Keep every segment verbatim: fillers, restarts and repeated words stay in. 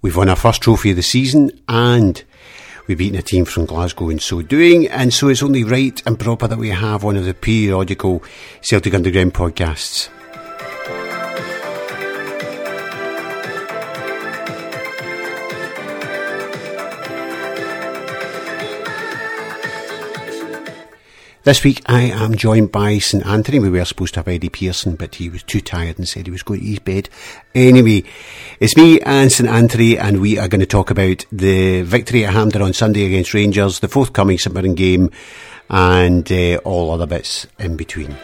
We've won our first trophy of the season and we've beaten a team from Glasgow in so doing, and so it's only right and proper that we have one of the periodical Celtic Underground podcasts. This week I am joined by St Anthony. We were supposed to have Eddie Pearson, but he was too tired and said he was going to his bed. Anyway, it's me and St Anthony, and we are going to talk about the victory at Hampden on Sunday against Rangers, the forthcoming St Mirren game, and uh, all other bits in between.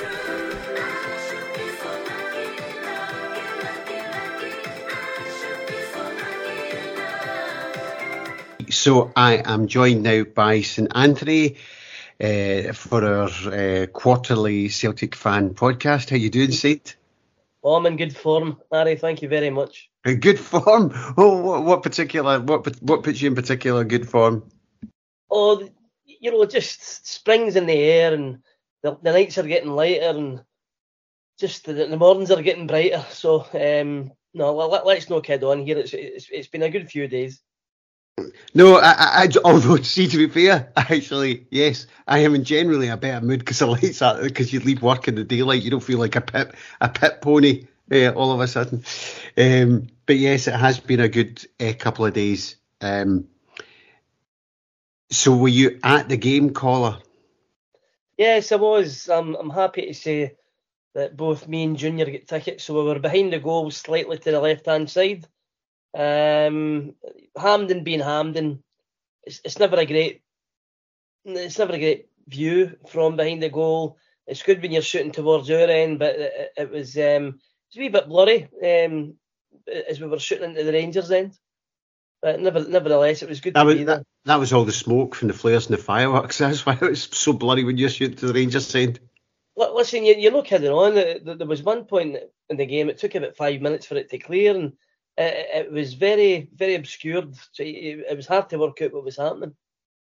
So I am joined now by St Anthony Uh, for our uh, quarterly Celtic fan podcast. How you doing, Saint? Oh, I'm in good form, Larry. Thank you very much. In good form? Oh, what, what particular? What what puts you in particular good form? Oh, you know, just spring's in the air, and the, the nights are getting lighter, and just the, the mornings are getting brighter. So, um, no, let, let's not kid on here. It's, it's it's been a good few days. No, I, I, although, see, to be fair, actually, yes, I am in generally a better mood because the lights are, because you leave work in the daylight, you don't feel like a pit, a pit pony uh, all of a sudden. Um, but yes, it has been a good uh, couple of days. Um, so were you at the game, caller? Yes, I was. I'm, I'm happy to say that both me and Junior get tickets, so we were behind the goal, slightly to the left-hand side. Um, Hampden being Hampden, it's, it's never a great, it's never a great view from behind the goal. It's good when you're shooting towards your end, but it, it was um, it's a wee bit blurry um, as we were shooting into the Rangers end. But never, nevertheless, it was good that to was, be there. That, that was all the smoke from the flares and the fireworks. That's why it was so blurry when you're shooting to the Rangers end. Listen, you, you're not kidding on. There was one point in the game, it took about five minutes for it to clear, and It, it was very, very obscured. So it, it was hard to work out what was happening.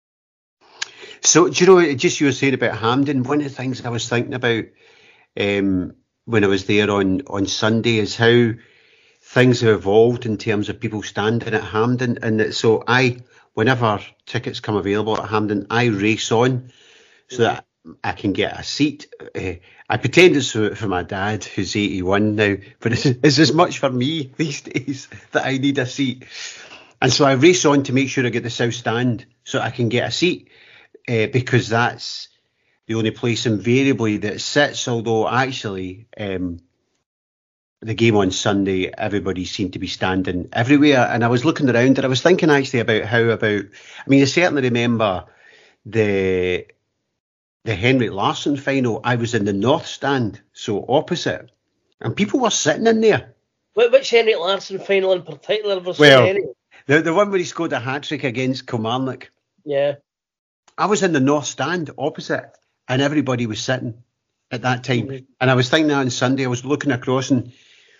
So, do you know, just you were saying about Hampden, one of the things I was thinking about um, when I was there on, on Sunday is how things have evolved in terms of people standing at Hampden. And that, so I, whenever tickets come available at Hampden, I race on so that I can get a seat. Uh, I pretend it's for, for my dad, who's eighty-one now, but it's, it's as much for me these days that I need a seat. And so I race on to make sure I get the south stand so I can get a seat, uh, because that's the only place invariably that sits, although actually um, the game on Sunday, everybody seemed to be standing everywhere. And I was looking around and I was thinking actually about how about, I mean, I certainly remember the... the Henrik Larsson final. I was in the north stand, so opposite, and people were sitting in there. Which Henrik Larsson final in particular was well, so the the one where he scored a hat-trick against Kilmarnock. Yeah. I was in the north stand opposite, and everybody was sitting at that time. Mm-hmm. And I was thinking that on Sunday, I was looking across, and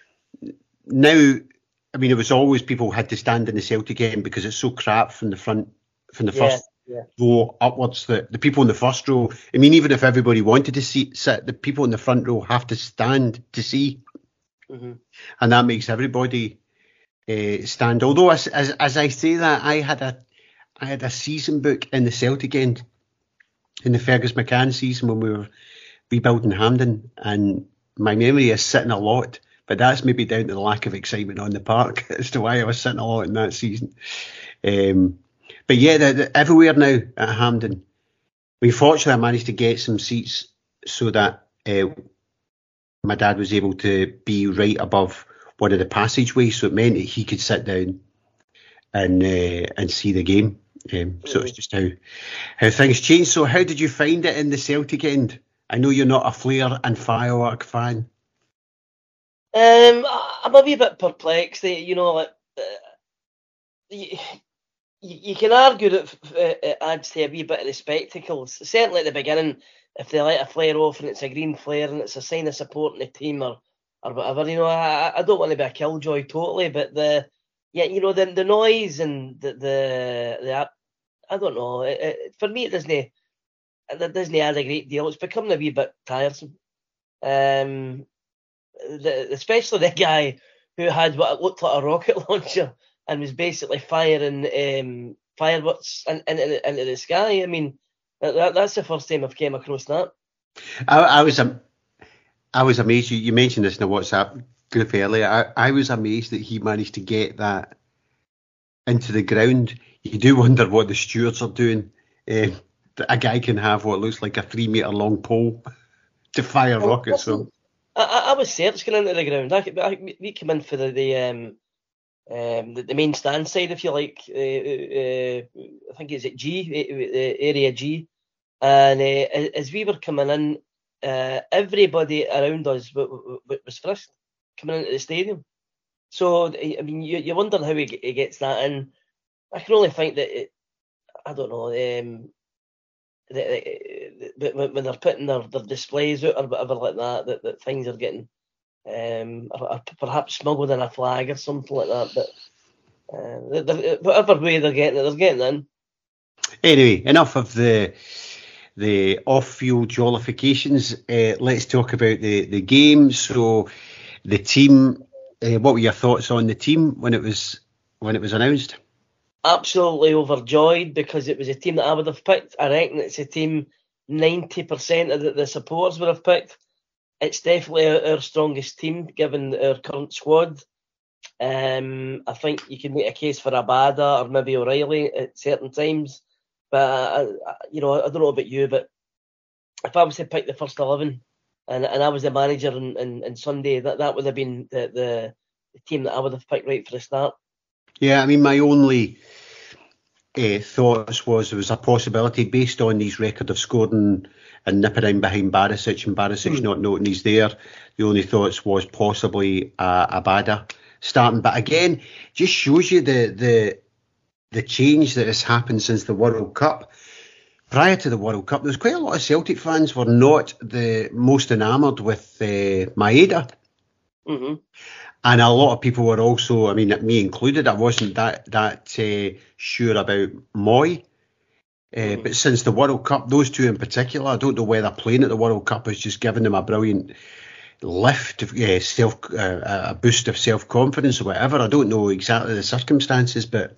now, I mean, it was always people had to stand in the Celtic end because it's so crap from the front, from the yeah. first Yeah. row upwards. The, the people in the first row, I mean, even if everybody wanted to see, sit, the people in the front row have to stand to see. Mm-hmm. And that makes everybody uh, stand. Although, as, as as I say that, I had a I had a season book in the Celtic end, in the Fergus McCann season when we were rebuilding Hampden, and my memory is sitting a lot, but that's maybe down to the lack of excitement on the park as to why I was sitting a lot in that season. Um, But yeah, they're, they're everywhere now at Hampden. I mean, fortunately, I managed to get some seats so that uh, my dad was able to be right above one of the passageways, so it meant that he could sit down and uh, and see the game. Um, so it's just how how things change. So how did you find it in the Celtic end? I know you're not a flare and firework fan. Um, I'm a wee bit perplexed. You know, like, uh, you, you can argue that it adds to a wee bit of the spectacle. Certainly at the beginning, if they let a flare off and it's a green flare and it's a sign of supporting the team or, or whatever, you know, I, I don't want to be a killjoy totally, but the yeah, you know, the the noise and the the, the I don't know. It, it, for me, it doesn't it doesn't add a great deal. It's becoming a wee bit tiresome. Um, the, especially the guy who had what looked like a rocket launcher and was basically firing um, fireworks in, in, in, into the sky. I mean, that, that's the first time I've came across that. I, I was um, I was amazed. You, you mentioned this in the WhatsApp group earlier. I, I was amazed that he managed to get that into the ground. You do wonder what the stewards are doing. Uh, a guy can have what looks like a three metre long pole to fire Well, rockets from. I, I was searching into the ground. I, I, we came in for the, the um, um, the, the main stand side, if you like. Uh, uh, I think it's at G, uh, area G. And uh, as we were coming in, uh, everybody around us w- w- was frisked coming into the stadium. So, I mean, you, you wonder how he, he gets that in. I can only think that, it, I don't know, um, that, that when they're putting their, their displays out or whatever like that, that, that things are getting um, or, or perhaps smuggled in a flag or something like that. But uh, whatever way they're getting it, they're getting in. Anyway, enough of the the off-field jollifications. Uh, let's talk about the, the game. So, the team. Uh, what were your thoughts on the team when it was when it was announced? Absolutely overjoyed because it was a team that I would have picked. I reckon it's a team ninety percent of the, the supporters would have picked. It's definitely our, our strongest team given our current squad. Um, I think you can make a case for Abada or maybe O'Reilly at certain times. But, uh, you know, I don't know about you, but if I was to pick the first eleven and, and I was the manager in, in, in Sunday, that, that would have been the, the, the team that I would have picked right for the start. Yeah, I mean, my only uh, thoughts was there was a possibility based on his record of scoring and nipping in behind Barisic and Barisic mm. not noting he's there. The only thoughts was possibly uh, Abada starting. But again, just shows you the the the change that has happened since the World Cup. Prior to the World Cup, there's quite a lot of Celtic fans were not the most enamoured with uh, Maeda. Mm-hmm. And a lot of people were also, I mean, me included, I wasn't that that uh, sure about Moy. Uh, mm. But since the World Cup, those two in particular, I don't know whether playing at the World Cup has just given them a brilliant lift, uh, self, uh, a boost of self-confidence or whatever. I don't know exactly the circumstances, but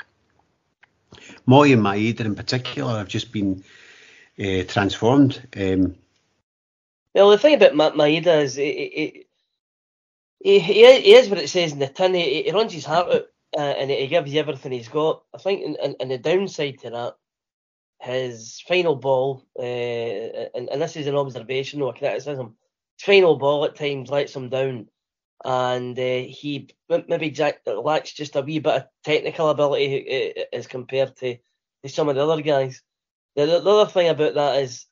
Moy and Maeda in particular have just been uh, transformed. Um, well, the thing about Ma- Maeda is it, it, He, he, he is what it says in the tin. He, he runs his heart out uh, and he gives you everything he's got. I think in, in, in the downside to that, his final ball, uh, and, and this is an observation, no criticism, his final ball at times lets him down. And uh, he maybe Jack lacks just a wee bit of technical ability uh, as compared to, to some of the other guys. The, the other thing about that is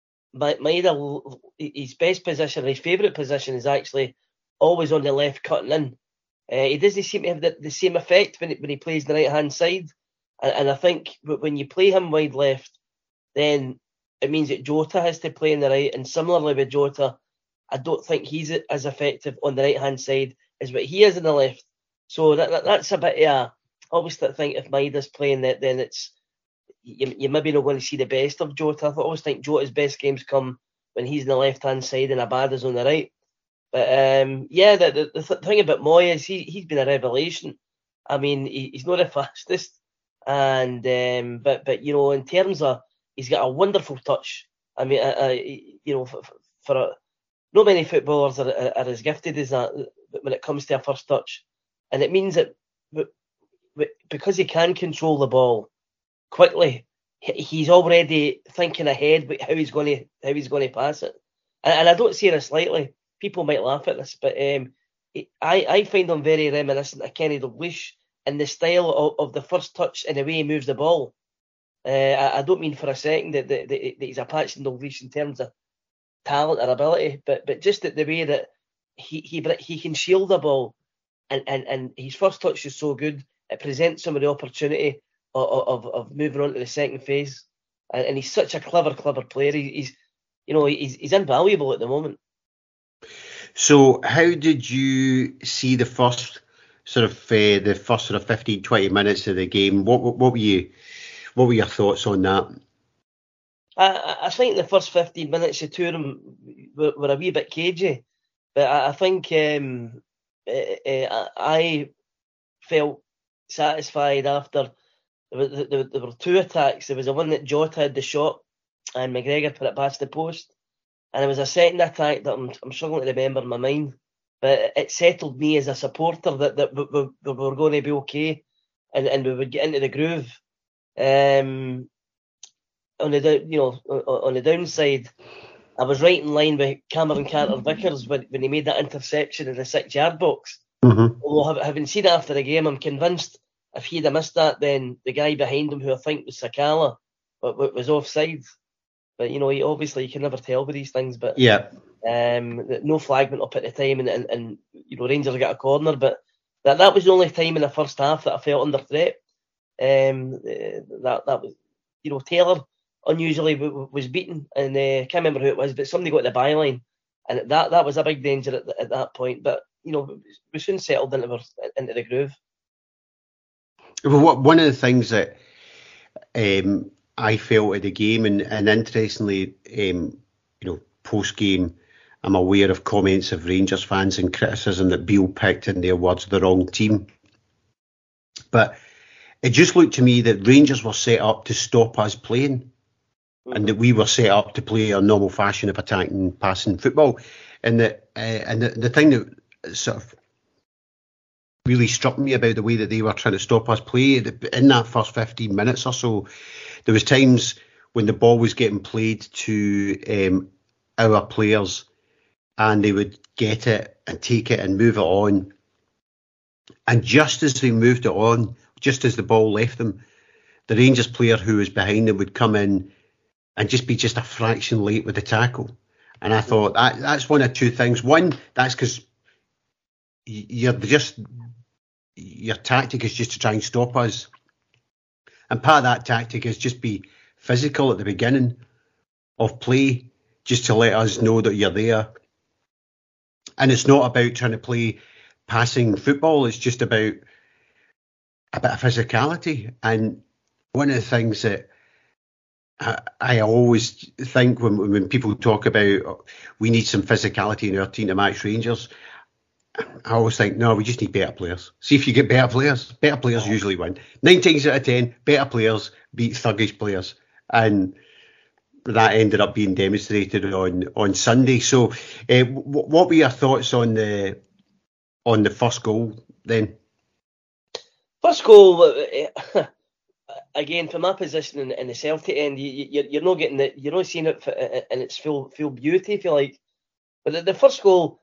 Maeda, his best position, his favourite position is actually always on the left cutting in. Uh, he doesn't seem to have the, the same effect when, it, when he plays the right hand side. And, and I think when you play him wide left, then it means that Jota has to play on the right. And similarly with Jota, I don't think he's as effective on the right hand side as what he is on the left. So that, that that's a bit, yeah. I always think if Maeda's playing that, then it's you, you maybe not going to see the best of Jota. I always think Jota's best games come when he's on the left hand side and Abada's on the right. But um, yeah, the, the, the th- thing about Moy is he, he's been a revelation. I mean, he, he's not the fastest, and um, but but you know, in terms of he's got a wonderful touch. I mean, uh, uh, you know, for, for a, not many footballers are, are, are as gifted as that when it comes to a first touch, and it means that because he can control the ball quickly, he's already thinking ahead about how he's going to how he's going to pass it, and, and I don't see it slightly. People might laugh at this, but um, I, I find him very reminiscent of Kenny Dalglish in the style of, of the first touch and the way he moves the ball. Uh, I, I don't mean for a second that, that, that he's a patch in Dalglish in terms of talent or ability, but but just that the way that he he he can shield the ball, and, and, and his first touch is so good, it presents him with the opportunity of, of, of moving on to the second phase. And, and he's such a clever, clever player. He, he's, you know, he's he's invaluable at the moment. So, how did you see the first sort of uh, the first sort of fifteen, twenty minutes of the game? What, what what were you what were your thoughts on that? I, I think the first fifteen minutes, the two of them were, were a wee bit cagey, but I, I think um, uh, uh, I felt satisfied after there were, there, there were two attacks. There was the one that Jota had the shot and McGregor put it past the post. And there was a second attack that I'm, I'm struggling to remember in my mind. But it settled me as a supporter that, that we, we, we were going to be okay and, and we would get into the groove. Um, on the you know on the downside, I was right in line with Cameron Carter-Vickers when, when he made that interception in the six-yard box. Mm-hmm. Although having seen it after the game, I'm convinced if he'd have missed that, then the guy behind him, who I think was Sakala, but was offside. But you know, he, obviously you can never tell with these things. But yeah, um, no flag went up at the time, and, and, and you know Rangers got a corner. But that that was the only time in the first half that I felt under threat. Um, that that was you know Taylor unusually was beaten, and uh, I can't remember who it was, but somebody got the byline, and that that was a big danger at, at that point. But you know, we soon settled into our, into the groove. Well, what, one of the things that um, I felt at the game, and, and interestingly, um, you know, post game, I'm aware of comments of Rangers fans and criticism that Beale picked, in their words, the wrong team. But it just looked to me that Rangers were set up to stop us playing, and that we were set up to play a normal fashion of attacking, passing football. And that, uh, and the, the thing that sort of really struck me about the way that they were trying to stop us play, in that first fifteen minutes or so, there was times when the ball was getting played to um, our players, and they would get it and take it and move it on. And just as they moved it on, just as the ball left them, the Rangers player who was behind them would come in and just be just a fraction late with the tackle. And I thought that that's one of two things. One, that's because you're just your tactic is just to try and stop us. And part of that tactic is just be physical at the beginning of play, just to let us know that you're there. And it's not about trying to play passing football. It's just about a bit of physicality. And one of the things that I, I always think when when people talk about we need some physicality in our team to match Rangers, I always think, no, we just need better players. See if you get better players. Better players oh. usually win. Nine times out of ten, better players beat thuggish players. And that ended up being demonstrated on, on Sunday. So uh, w- what were your thoughts on the on the first goal then? First goal, again, from my position in, in the Celtic end, you, you, you're not getting it, you're not seeing it for, in its full full beauty, if you like. But the, the first goal,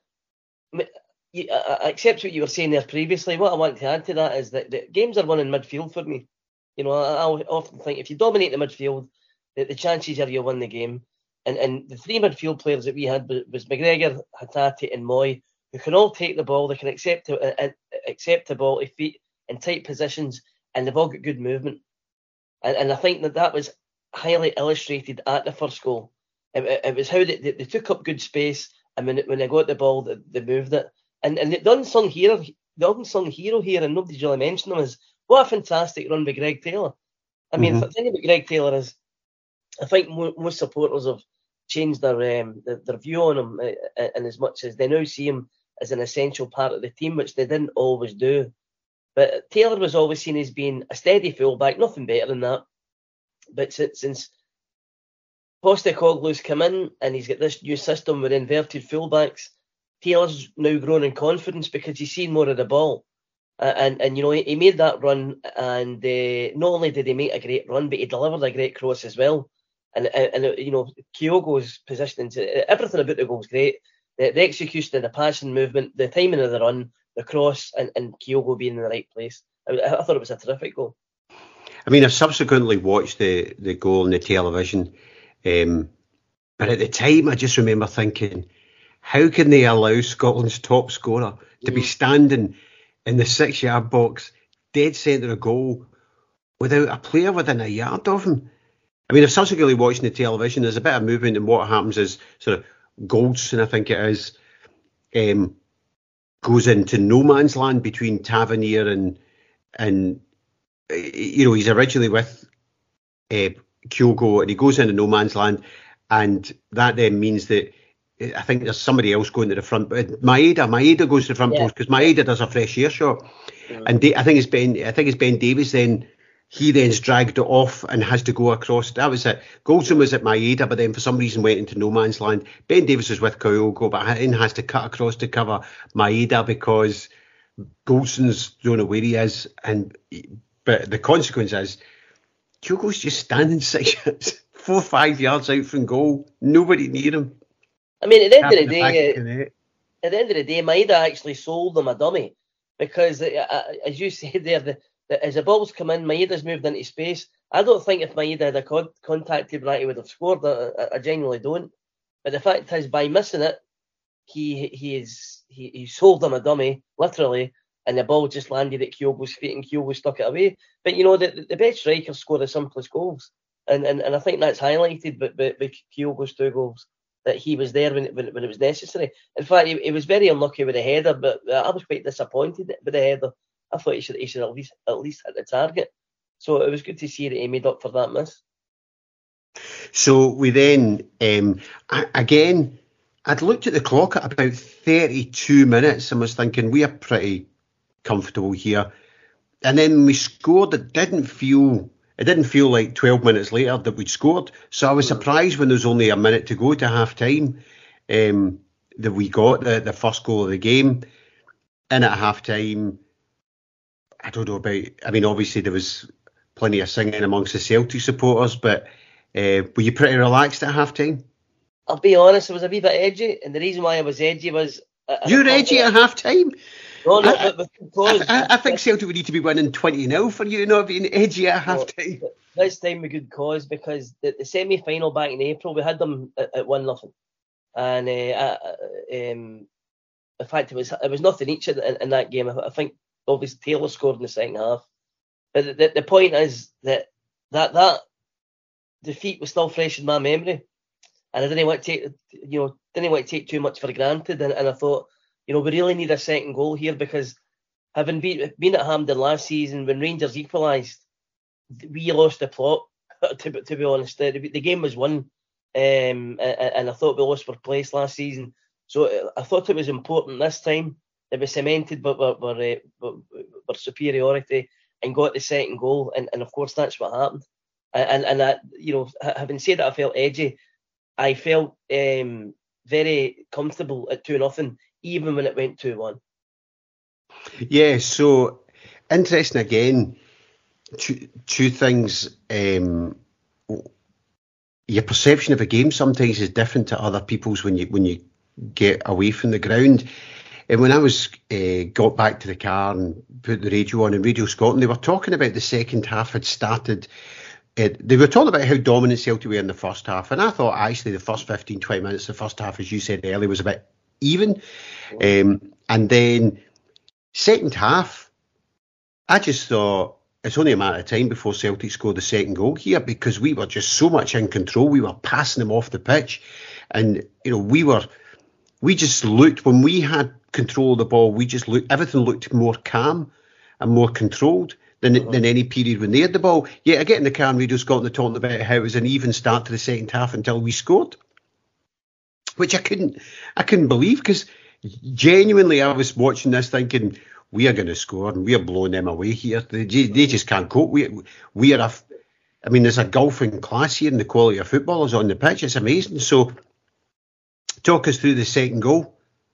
you, I, I accept what you were saying there previously. What I want to add to that is that the games are won in midfield for me. You know, I, I often think if you dominate the midfield, the, the chances are you'll win the game. And and the three midfield players that we had was, was McGregor, Hatate, and Moy, who can all take the ball. They can accept uh, accept the ball to feet in tight positions, and they've all got good movement. And, and I think that that was highly illustrated at the first goal. It, it, it was how they, they, they took up good space, and when, when they got the ball, they, they moved it. And and the unsung hero, the unsung hero here, and nobody's really mentioned him, is what a fantastic run by Greg Taylor. I mean, mm-hmm. the thing about Greg Taylor is, I think mo- most supporters have changed their, um, their their view on him, uh, in as much as they now see him as an essential part of the team, which they didn't always do. But Taylor was always seen as being a steady fullback, nothing better than that. But since, since Postecoglou's come in and he's got this new system with inverted fullbacks, Taylor's now grown in confidence because he's seen more of the ball. Uh, and, and, you know, he, he made that run, and uh, not only did he make a great run, but he delivered a great cross as well. And, and, and you know, Kyogo's positioning, to, everything about the goal was great. The, the execution of the passing movement, the timing of the run, the cross, and, and Kyogo being in the right place. I, I thought it was a terrific goal. I mean, I've subsequently watched the, the goal on the television, um, but at the time I just remember thinking, how can they allow Scotland's top scorer to mm. be standing in the six-yard box, dead centre of goal, without a player within a yard of him? I mean, I've subsequently watched the television, there's a bit of movement, and what happens is sort of Goldson, I think it is, um, goes into no man's land between Tavernier and, and you know, he's originally with uh, Kyogo, and he goes into no man's land, and that then means that I think there's somebody else going to the front, but Maeda, Maeda goes to the front Yeah. post because Maeda does a fresh air shot, Mm. and Da- I think it's Ben. I think it's Ben Davies. Then he then's dragged it off and has to go across. That was it. Goldson was at Maeda, but then for some reason went into no man's land. Ben Davies was with Kyogo, but then has to cut across to cover Maeda because Goldson's don't know where he is, and but the consequence is Kyogo's just standing six, four, five yards out from goal. Nobody near him. I mean, at the end of the Tapping day, back of the net. at the end of the day, Maeda actually sold them a dummy because, uh, as you said there, the, the, as the balls come in, Maeda's moved into space. I don't think if Maeda had a con- contacted right, he would have scored. I, I genuinely don't. But the fact is, by missing it, he he is he, he sold them a dummy, literally, and the ball just landed at Kyogo's feet and Kyogo stuck it away. But you know, the, the best strikers score the simplest goals, and and, and I think that's highlighted by, by, by Kyogo's two goals, that he was there when it, when, it, when it was necessary. In fact, he, he was very unlucky with the header, but I was quite disappointed with the header. I thought he should he should at least at least hit the target. So it was good to see that he made up for that miss. So we then, um, I, again, I'd looked at the clock at about thirty-two minutes and was thinking, we are pretty comfortable here. And then when we scored, it didn't feel, it didn't feel like twelve minutes later that we'd scored. So I was surprised when there was only a minute to go to half time, um, that we got the, the first goal of the game. And at half time, I don't know about, I mean, obviously there was plenty of singing amongst the Celtic supporters, but uh, were you pretty relaxed at half time? I'll be honest, it was a wee bit edgy, and the reason why I was edgy was... Uh, You're edgy at half time? No, no, I, but, but because... I, I, I think Celtic would need to be winning twenty nil for you not being edgy at half time. This time with good cause, because the, the semi-final back in April, we had them at, at one nothing. And uh, um, in fact, it was it was nothing each in, in that game. I, I think obviously Taylor scored in the second half. But the, the, the point is that, that that defeat was still fresh in my memory. And I didn't want to take, you know, didn't want to take too much for granted. And, and I thought, you know, we really need a second goal here, because having been, been at Hampden last season when Rangers equalised, we lost the plot, to, to be honest. The, the game was won, um, and, and I thought we lost for place last season. So I thought it was important this time that we cemented but our superiority and got the second goal. And, and of course, that's what happened. And, and I, you know, having said that, I felt edgy. I felt um, very comfortable at two nothing, even when it went two one. Yeah, so interesting again. Two, two things. Um, your perception of a game sometimes is different to other people's when you when you get away from the ground. And when I was uh, got back to the car and put the radio on, and Radio Scotland, they were talking about the second half had started. It, they were talking about how dominant Celtic were in the first half, and I thought actually the first fifteen, twenty minutes, the first half, as you said earlier, was a bit even. Um, and then second half, I just thought it's only a matter of time before Celtic scored the second goal here, because we were just so much in control. We were passing them off the pitch, and you know we were, we just looked, when we had control of the ball, we just looked, everything looked more calm and more controlled than, uh-huh. than any period when they had the ball. Yeah, I get in the car and Radio Scotland talking about how it was an even start to the second half until we scored, which I couldn't, I couldn't believe, because genuinely I was watching this thinking we are going to score and we are blowing them away here. They, they just can't cope. We, we are a, I mean, there's a golfing class here in the quality of footballers on the pitch. It's amazing. So, talk us through the second goal.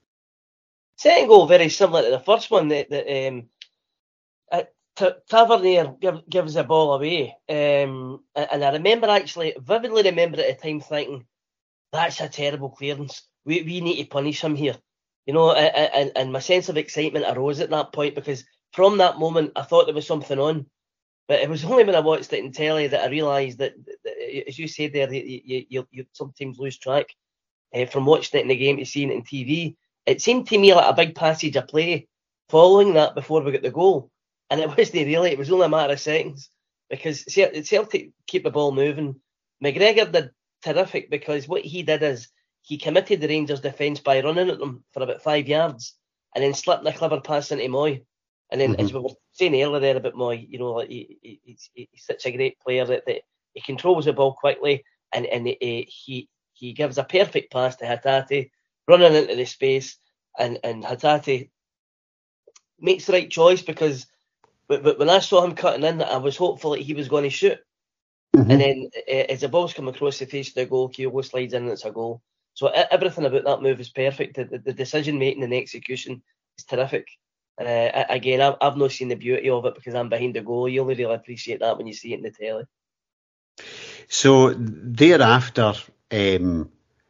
Second goal, very similar to the first one. That, that um, uh, T- Tavernier give, gives the ball away, um, and I remember actually vividly remember at the time thinking, "That's a terrible clearance. We we need to punish him here." You know, and, and my sense of excitement arose at that point, because from that moment I thought there was something on. But it was only when I watched it in telly that I realised that, that, as you said there, you, you, you sometimes lose track uh, from watching it in the game to seeing it in T V. It seemed to me like a big passage of play following that before we got the goal. And it wasn't really, it was only a matter of seconds, because Celtic keep the ball moving. McGregor did terrific, because what he did is he committed the Rangers defence by running at them for about five yards and then slipping a clever pass into Moy. And then, mm-hmm. as we were saying earlier there about Moy, you know, he, he, he's, he's such a great player that, that he controls the ball quickly, and, and he, he he gives a perfect pass to Hatate, running into the space, and, and Hatate makes the right choice, because when I saw him cutting in, I was hopeful that he was going to shoot. Mm-hmm. And then uh, as the ball's come across the face of the goal, Kyogo slides in and it's a goal. So everything about that move is perfect. The, the decision making and execution is terrific. Uh, again, I've, I've not seen the beauty of it because I'm behind the goal. You only really appreciate that when you see it in the telly. So thereafter, um,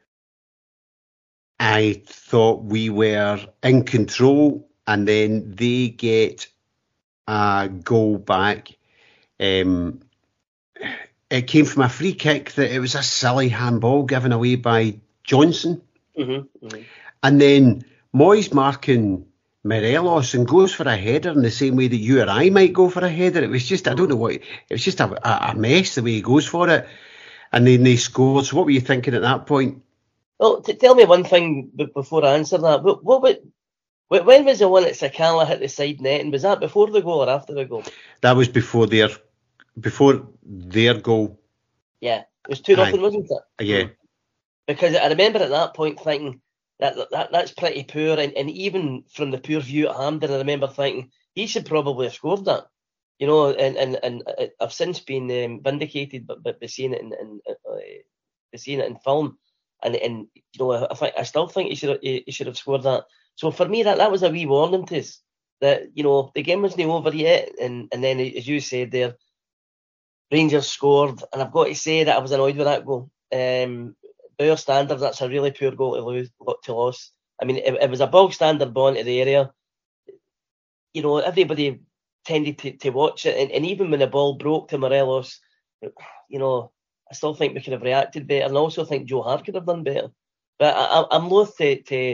I thought we were in control, and then they get a goal back. Um, it came from a free kick that it was a silly handball given away by Johnson. Mm-hmm, mm-hmm. And then Moyes marking Morelos and goes for a header in the same way that you or I might go for a header. It was just, I don't know what, it was just a, a mess the way he goes for it. And then they scored. So what were you thinking at that point? Well, t- tell me one thing b- before I answer that. What, what, what, when was the one that Sakala hit the side net? And was that before the goal or after the goal? That was before their, before their goal. Yeah, it was two nothing, wasn't it? Yeah. Because I remember at that point thinking that, that that's pretty poor, and, and even from the poor view at Hampden, I remember thinking he should probably have scored that, you know. And and, and I've since been um, vindicated, but but seeing it in, in uh, seeing it in film, and and you know, I think I still think he should he, he should have scored that. So for me, that, that was a wee warning to us that, you know, the game wasn't over yet, and and then as you said there, Rangers scored, and I've got to say that I was annoyed with that goal. Um, by our standards, that's a really poor goal to lose, to loss. I mean, it, it was a bog standard ball into the area. You know, everybody tended to, to watch it, and, and even when the ball broke to Morelos, you know, I still think we could have reacted better, and I also think Joe Hart could have done better. But I, I'm loath to to,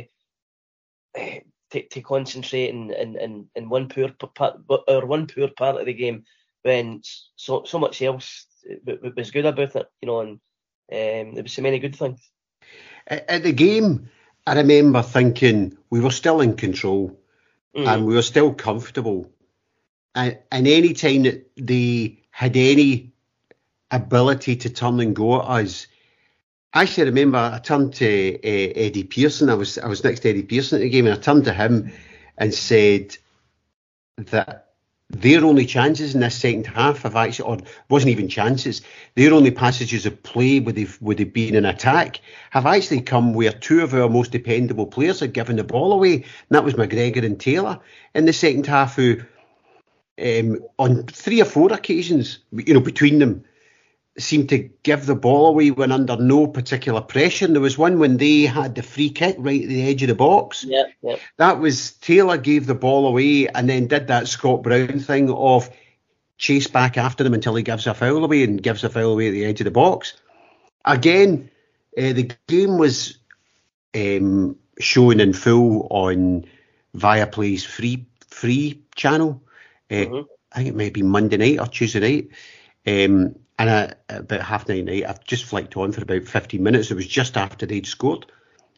to, to concentrate in, in, in, in one poor part, or one poor part of the game, when so so much else was good about it, you know, and um, there were so many good things. At the game, I remember thinking we were still in control, mm. and we were still comfortable. And, and any time that they had any ability to turn and go at us, I actually remember I turned to uh, Eddie Pearson. I was I was next to Eddie Pearson at the game, and I turned to him and said that their only chances in this second half have actually, or wasn't even chances, their only passages of play where they've, where they've been in attack have actually come where two of our most dependable players had given the ball away, and that was McGregor and Taylor in the second half, who um, on three or four occasions, you know, between them, seemed to give the ball away when under no particular pressure. And there was one when they had the free kick right at the edge of the box. Yeah, yeah. That was Taylor gave the ball away and then did that Scott Brown thing of chase back after them until he gives a foul away and gives a foul away at the edge of the box. Again, uh, the game was um, shown in full on Viaplay's free free channel. Uh, mm-hmm. I think it might be Monday night or Tuesday night. Um, And I, about half nine night, I've just flicked on for about fifteen minutes. It was just after they'd scored.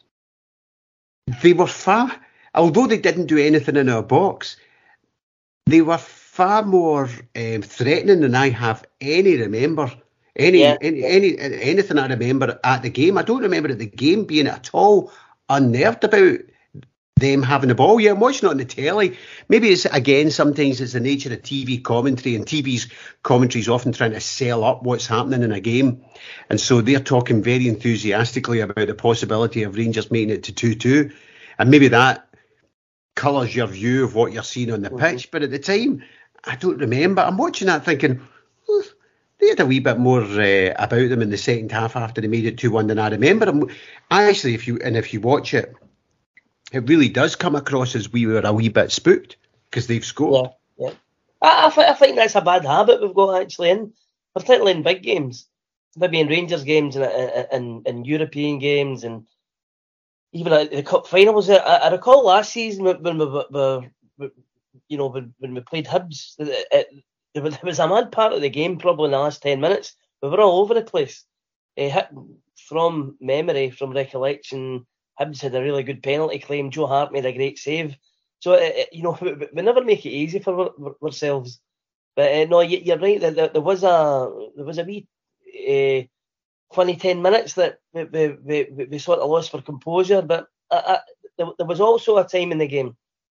They were far, although they didn't do anything in our box, they were far more um, threatening than I have any remember. Any, yeah. any, any, anything I remember at the game. I don't remember at the game being at all unnerved about them having the ball. Yeah, I'm watching it on the telly. Maybe it's, again, sometimes it's the nature of T V commentary, and T V's commentary is often trying to sell up what's happening in a game. And so they're talking very enthusiastically about the possibility of Rangers making it to two two. And maybe that colours your view of what you're seeing on the mm-hmm. pitch. But at the time, I don't remember. I'm watching that thinking, oh, they had a wee bit more uh, about them in the second half after they made it two one than I remember. I'm, I actually, if you and if you watch it, it really does come across as we were a wee bit spooked because they've scored. Yeah, yeah. I, I, th- I think that's a bad habit we've got actually in, particularly in big games, maybe in Rangers games and in, in European games, and even at the cup finals. I, I recall last season when we were, you know, when, when we played Hibs, it, it, there was a mad part of the game probably in the last ten minutes. We were all over the place. Uh, from memory, from recollection, Hibs had a really good penalty claim. Joe Hart made a great save. So, uh, you know, we, we never make it easy for ourselves. But uh, no, you, you're right. There, there was a there was a wee uh, funny ten minutes that we, we, we, we sort of lost for composure. But I, I, there, there was also a time in the game,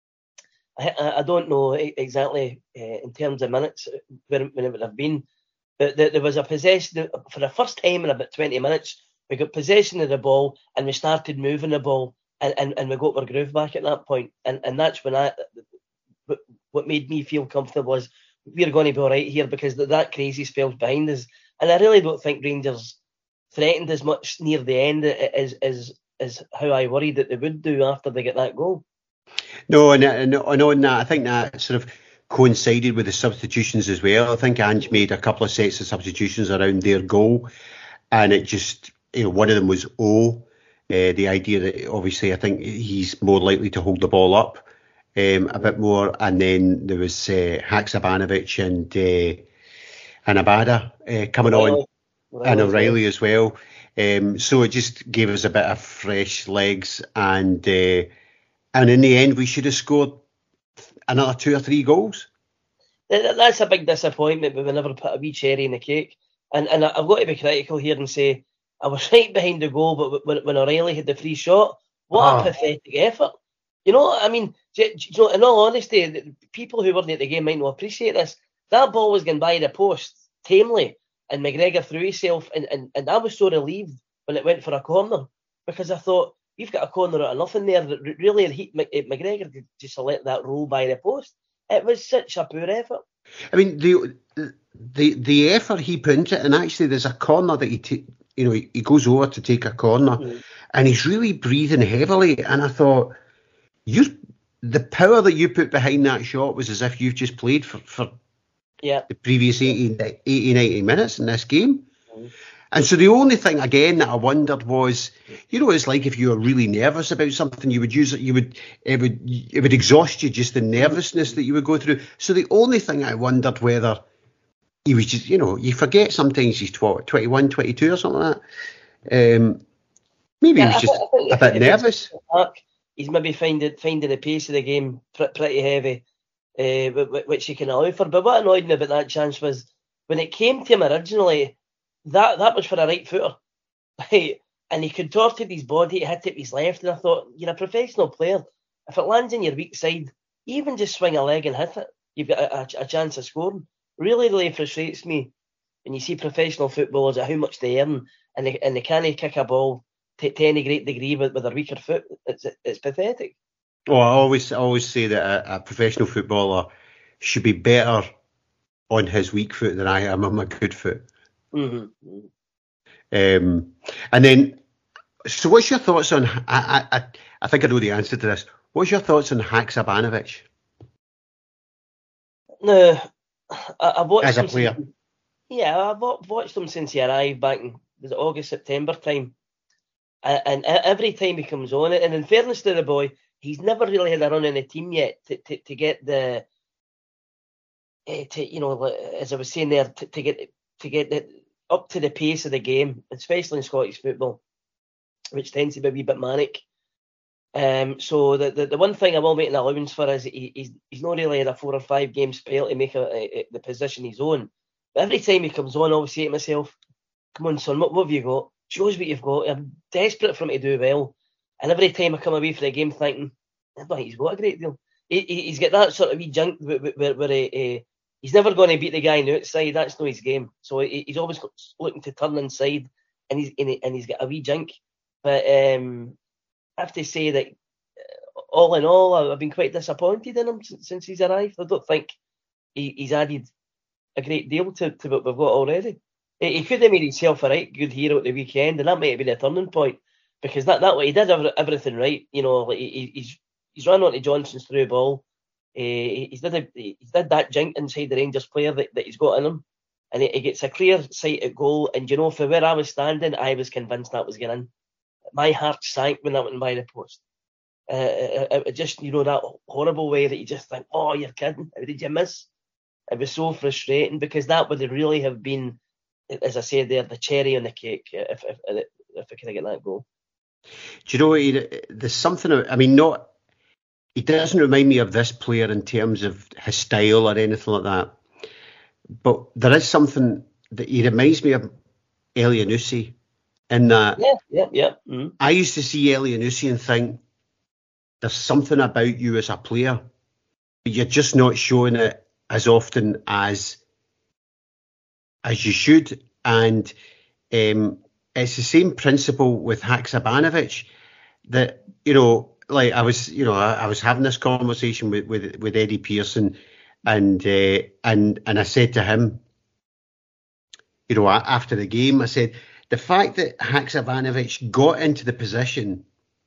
I, I, I don't know exactly uh, in terms of minutes when, when it would have been, but there, there was a possession, for the first time in about twenty minutes, we got possession of the ball and we started moving the ball and, and, and we got our groove back at that point. And, and that's when I, what made me feel comfortable was we're going to be all right here because that, that crazy spell's behind us. And I really don't think Rangers threatened as much near the end as as as how I worried that they would do after they get that goal. No, and, and, and on that, I think that sort of coincided with the substitutions as well. I think Ange made a couple of sets of substitutions around their goal, and it just, you know, one of them was O. Uh, the idea that obviously I think he's more likely to hold the ball up um, a bit more, and then there was uh, Haksabanovic and uh, and Abada uh, coming O'Reilly. on, and O'Reilly as well. Um, so it just gave us a bit of fresh legs, and uh, and in the end we should have scored another two or three goals. That's a big disappointment, but we never put a wee cherry in the cake. And and I've got to be critical here and say I was right behind the goal, but when, when O'Reilly had the free shot, what oh. a pathetic effort. You know, I mean, you know, in all honesty, people who weren't at the game might not appreciate this. That ball was going by the post tamely, and McGregor threw himself, and, and, and I was so relieved when it went for a corner, because I thought, you've got a corner out of nothing there. That really, he, McGregor could just let that roll by the post. It was such a poor effort. I mean, the the the effort he put into it, and actually there's a corner that he, t- you know, he, he goes over to take a corner, mm. and he's really breathing heavily. And I thought, you, the power that you put behind that shot was as if you've just played for, for yeah. the previous eighty, eighty, ninety minutes in this game. Mm. And so the only thing, again, that I wondered was, you know, it's like if you were really nervous about something, you would use it, you would, it would, it would exhaust you, just the nervousness that you would go through. So the only thing I wondered whether he was just, you know, you forget sometimes he's twenty-one, twenty-two or something like that. Um, maybe yeah, he was just I think, a bit nervous. He's maybe finding, finding the pace of the game pretty heavy, uh, which he can allow for. But what annoyed me about that chance was when it came to him originally, That that was for a right footer, right? And he contorted his body, he hit it with his left, and I thought, you're a professional player. If it lands in your weak side, even just swing a leg and hit it, you've got a, a, a chance of scoring. Really, really frustrates me when you see professional footballers at how much they earn, and they and they can't kick a ball to, to any great degree with, with their weaker foot. It's it's pathetic. Oh, I always I always say that a, a professional footballer should be better on his weak foot than I am on my good foot. Mm-hmm. Um, and then, so what's your thoughts on? I, I I think I know the answer to this. What's your thoughts on Haksabanovic? No, I, I've watched as a him player. Since, yeah, I've watched him since he arrived back in was it August, September time, and, and every time he comes on it, and in fairness to the boy, he's never really had a run in a team yet to to, to get the, uh, to you know, as I was saying there, to, to get to get the, up to the pace of the game, especially in Scottish football, which tends to be a wee bit manic. Um, so the, the the one thing I will make an allowance for is he, he's he's not really had a four or five game spell to make a, a, a, the position he's on. But every time he comes on, I always say to myself, "Come on, son, what, what have you got? Show us what you've got." I'm desperate for him to do well, and every time I come away from the game thinking, I don't think he's got a great deal. He, he, he's got that sort of wee junk where, where, where he, he, he's never going to beat the guy on the outside. That's not his game. So he, he's always looking to turn inside, and he's and he's got a wee junk. But um, I have to say that all in all, I've been quite disappointed in him since he's arrived. I don't think he, he's added a great deal to, to what we've got already. He, he could have made himself a right good hero at the weekend, and that might have been a turning point, because that, that way he did every, everything right. You know, like he, he's he's run onto Johnson's through ball. Uh, he's did a, he's did that jink inside the Rangers player that, that he's got in him, and he, he gets a clear sight at goal. And you know, for where I was standing, I was convinced that was going in. My heart sank when that went by the post. Uh, it, it just, you know, that horrible way that you just think, oh, you're kidding, how did you miss? It was so frustrating, because that would really have been, as I said there, the cherry on the cake if if, if I could get that goal. Do you know what? He, there's something, I mean, not, he doesn't remind me of this player in terms of his style or anything like that, but there is something that he reminds me of Elyounoussi In that, yeah, yeah, yeah. Mm-hmm. I used to see Elyounoussi and think there's something about you as a player, but you're just not showing it as often as as you should. And um, it's the same principle with Haksabanovic. That, you know, like I was, you know, I, I was having this conversation with with, with Eddie Pearson, and uh, and and I said to him, you know, after the game, I said, the fact that Haksabanovic got into the position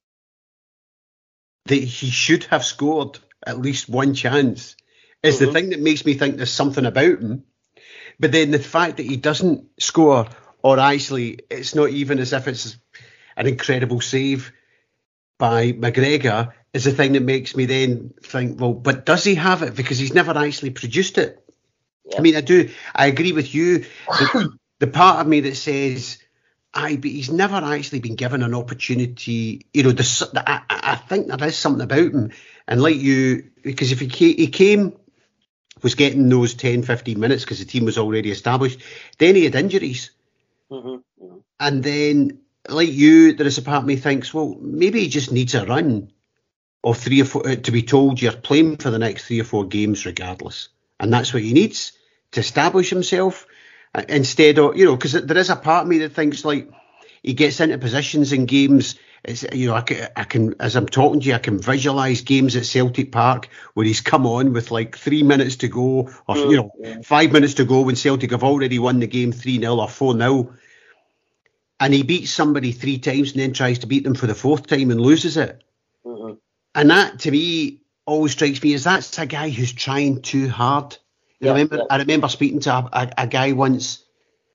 that he should have scored at least one chance is mm-hmm. the thing that makes me think there's something about him. But then the fact that he doesn't score, or actually it's not even as if it's an incredible save by McGregor, is the thing that makes me then think, well, but does he have it? Because he's never actually produced it. Yeah. I mean, I do, I agree with you. The, the part of me that says, aye, but he's never actually been given an opportunity. You know, the, I, I think there is something about him. And like you, because if he came, he came, was getting those ten, fifteen minutes because the team was already established, then he had injuries. Mm-hmm. Mm-hmm. And then, like you, there is a part of me thinks, well, maybe he just needs a run of three or four, to be told you're playing for the next three or four games regardless. And that's what he needs to establish himself. Instead of, you know, because there is a part of me that thinks like he gets into positions in games. It's, you know, I can, I can, as I'm talking to you, I can visualise games at Celtic Park where he's come on with like three minutes to go, or you know, yeah. five minutes to go when Celtic have already won the game three nil or four nil, and he beats somebody three times and then tries to beat them for the fourth time and loses it. Mm-hmm. And that, to me, always strikes me as that's a guy who's trying too hard. Yeah, I remember, yeah. I remember speaking to a, a, a guy once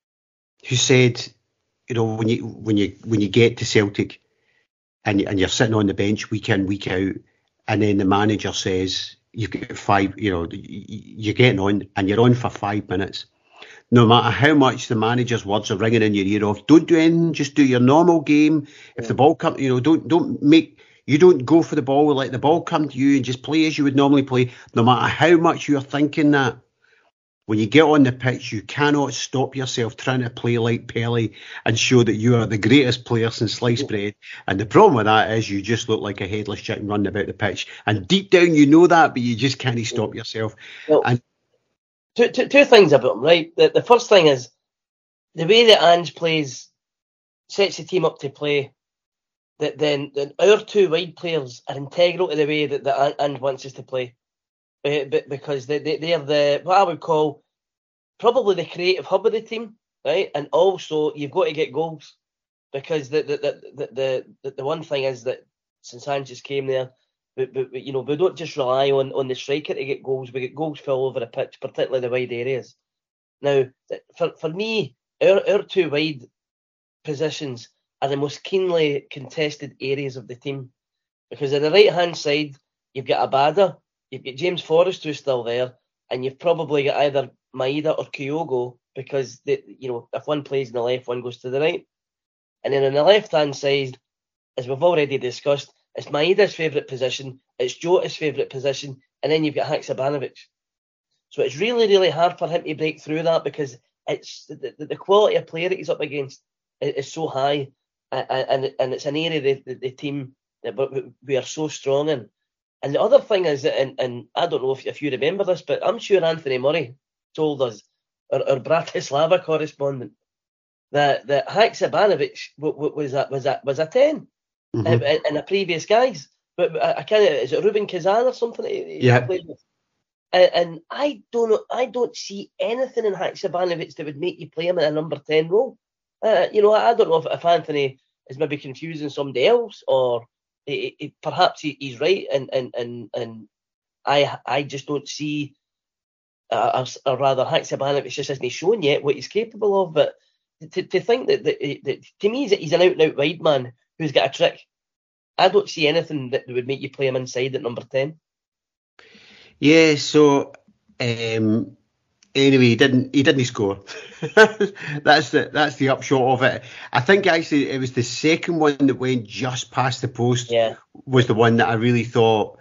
who said, you know, when you when you when you get to Celtic and and you're sitting on the bench week in week out, and then the manager says you've got five, you know, you're getting on and you're on for five minutes. No matter how much the manager's words are ringing in your ear off, don't do anything, just do your normal game. If yeah. the ball comes, you know, don't don't make. You don't go for the ball, let the ball come to you and just play as you would normally play, no matter how much you're thinking that. When you get on the pitch, you cannot stop yourself trying to play like Pelé and show that you are the greatest player since sliced bread. And the problem with that is you just look like a headless chicken running about the pitch. And deep down you know that, but you just can't stop yourself. Well, and two, two, two things about him, right? The, the first thing is the way that Ange plays, sets the team up to play. That then, then our two wide players are integral to the way that, that Ange wants us to play, uh, because they, they, they're the, what I would call, probably the creative hub of the team, right? And also, you've got to get goals, because the the the the, the, the one thing is that since Ange just came there, but, but, but, you know, we don't just rely on, on the striker to get goals, we get goals all over the pitch, particularly the wide areas. Now, for, for me, our, our two wide positions are the most keenly contested areas of the team, because on the right hand side you've got Abada, you've got James Forrest who's still there, and you've probably got either Maeda or Kyogo, because they, you know, if one plays on the left, one goes to the right. And then on the left hand side, as we've already discussed, it's Maeda's favourite position, it's Jota's favourite position, and then you've got Haksabanovic. So it's really, really hard for him to break through that, because it's the, the, the quality of player that he's up against is, is so high. And and it's an area of the, the team that we are so strong in. And the other thing is that, and, and I don't know if, if you remember this, but I'm sure Anthony Murray told us, our, our Bratislava correspondent, that that Haksabanovic was a, was a, was a ten mm-hmm. in, in a previous guise. But I, I can't. Is it Ruben Kazan or something? Yeah. And, and I don't know. I don't see anything in Haksabanovic that would make you play him in a number ten role. Uh, you know, I don't know if, if Anthony is maybe confusing somebody else, or it, it, perhaps he, he's right, and and and and I I just don't see, uh, or, or rather, Haksabanovic just isn't shown yet what he's capable of. But to, to think that, that, that to me he's an out and out wide man who's got a trick, I don't see anything that would make you play him inside at number ten. Yeah, so. Um... Anyway, he didn't. He didn't score. that's the that's the upshot of it. I think actually it was the second one that went just past the post. Yeah. Was the one that I really thought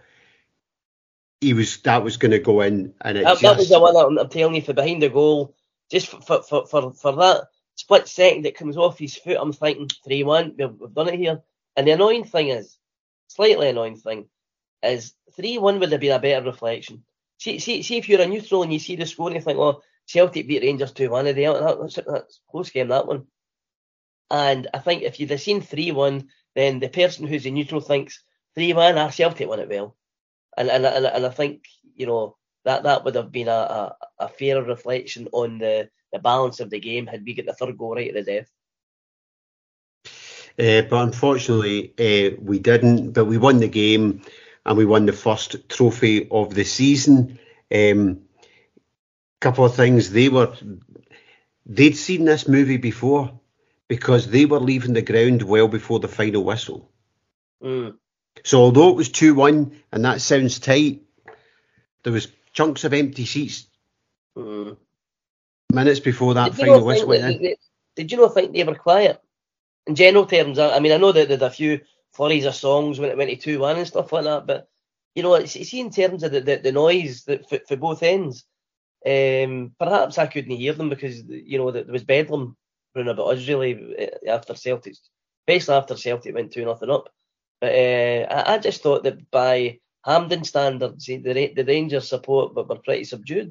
he was that was going to go in, and it that, just... that was the one I'm telling you, for behind the goal, just for for for, for that split second it comes off his foot, I'm thinking three one, we've, we've done it here. And the annoying thing is, slightly annoying thing, is three one would have been a better reflection. See, see, see if you're a neutral and you see the score and you think, oh, Celtic beat Rangers two one today, that, that's, that's a close game, that one. And I think if you'd have seen three one, then the person who's a neutral thinks three one, ah, Celtic won it well. And and, and and I think, you know, that, that would have been a, a, a fairer reflection on the, the balance of the game had we got the third goal right at the death. Uh, but unfortunately, uh, we didn't. But we won the game, and we won the first trophy of the season. Um, couple of things. They were they'd seen this movie before because they were leaving the ground well before the final whistle. Mm. So although it was two one, and that sounds tight, there was chunks of empty seats mm. minutes before that did final whistle went that, in. Did, did you not think they were quiet? In general terms, I mean, I know that they had a few flurries of songs when it went to two one and stuff like that, but, you know, see in terms of the, the, the noise that for, for both ends, um, perhaps I couldn't hear them because, you know, there was bedlam running about us really after Celtic, especially after Celtic went two nothing up. But uh, I, I just thought that by Hampden standards, the, the Rangers support but were pretty subdued.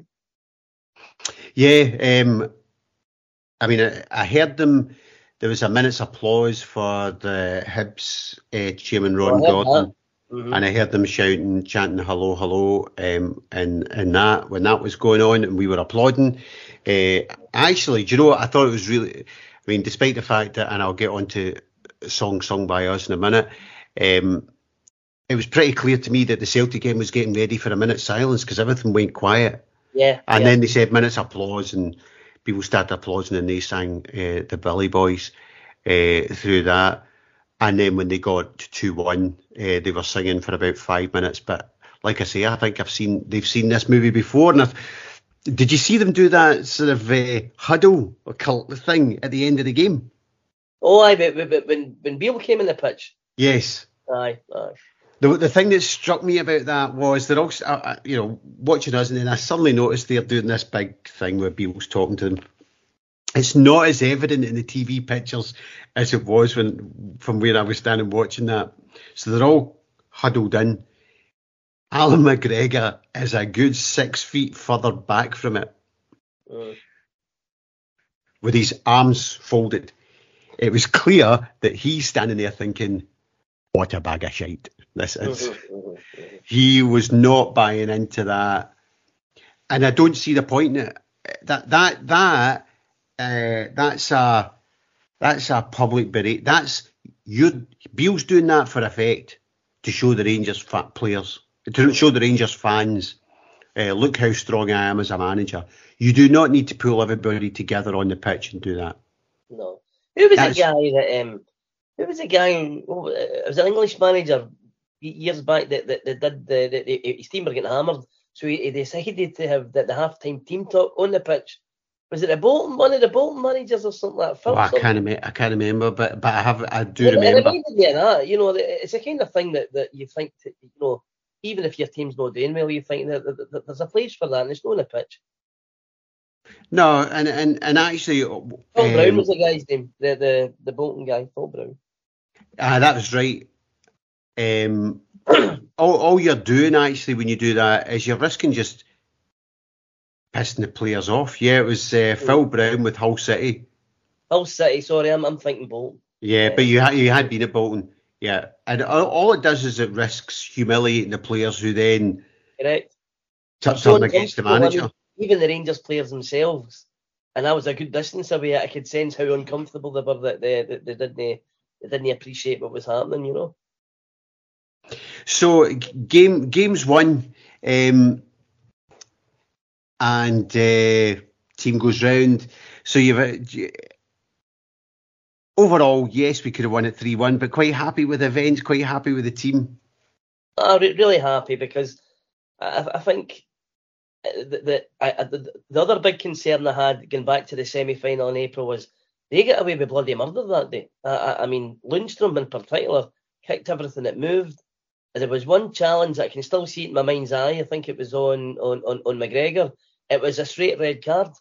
Yeah, um, I mean, I, I heard them. There was a minute's applause for the Hibs uh, chairman Ron oh, Gordon, mm-hmm. and I heard them shouting, chanting "hello, hello," um, and and that when that was going on, and we were applauding. Uh, actually, do you know what? I thought it was really. I mean, despite the fact that, and I'll get on to a song sung by us in a minute. Um, it was pretty clear to me that the Celtic game was getting ready for a minute's silence because everything went quiet. Yeah. And yeah. then they said minutes applause, and people started applauding, and they sang uh, the Billy Boys uh, through that. And then when they got to two one, uh, they were singing for about five minutes. But like I say, I think I've seen they've seen this movie before. And I've, did you see them do that sort of uh, huddle or cult thing at the end of the game? Oh, aye, but, but, but when when Beale came in the pitch. Yes. Aye, aye. The the thing that struck me about that was they're also, uh, you know, watching us, and then I suddenly noticed they're doing this big thing where Beale's talking to them. It's not as evident in the T V pictures as it was when from where I was standing watching that. So they're all huddled in. Alan McGregor is a good six feet further back from it, mm. with his arms folded. It was clear that he's standing there thinking, what a bag of shite this is. Mm-hmm, mm-hmm. He was not buying into that. And I don't see the point in it. That that that uh, that's a that's a public berate. That's you Beale's doing that for effect to show the Rangers fat players, to show the Rangers fans, uh, look how strong I am as a manager. You do not need to pull everybody together on the pitch and do that. No. Who was That's, the guy that um Who was the guy? Who, oh, it was an English manager years back that that, that did the, the, the his team were getting hammered, so he, he decided to have the, the half-time team talk on the pitch. Was it the Bolton one of the Bolton managers or something like that? Oh, I can't remember. I can't remember, but but I have I do it, remember. It reminded me of that. You know, it's the kind of thing that, that you think, to, you know, even if your team's not doing well, you think that, that, that there's a place for that, and it's not on the pitch. No, and and and actually, Paul um, Brown was the guy's name, the the the Bolton guy, Paul Brown. Ah, that was right. Um, all, all you're doing actually when you do that is you're risking just pissing the players off. Yeah, it was uh, Phil Brown with Hull City. Hull City, sorry, I'm I'm thinking Bolton. Yeah, yeah. but you had you had been at Bolton. Yeah, and all, all it does is it risks humiliating the players who then correct turn against the manager. I mean, even the Rangers players themselves, and I was a good distance away. I could sense how uncomfortable they were. That they, they, they didn't they didn't appreciate what was happening. You know. So game games won, um, and uh, team goes round. So you've uh, overall, yes, we could have won it three one, but quite happy with the events, quite happy with the team. I'm really happy because I, I think. The, the, I, the, the other big concern I had going back to the semi-final in April was they got away with bloody murder that day. I, I, I mean, Lundstrom in particular kicked everything that moved. And there was one challenge that I can still see it in my mind's eye. I think it was on, on, on, on McGregor. It was a straight red card.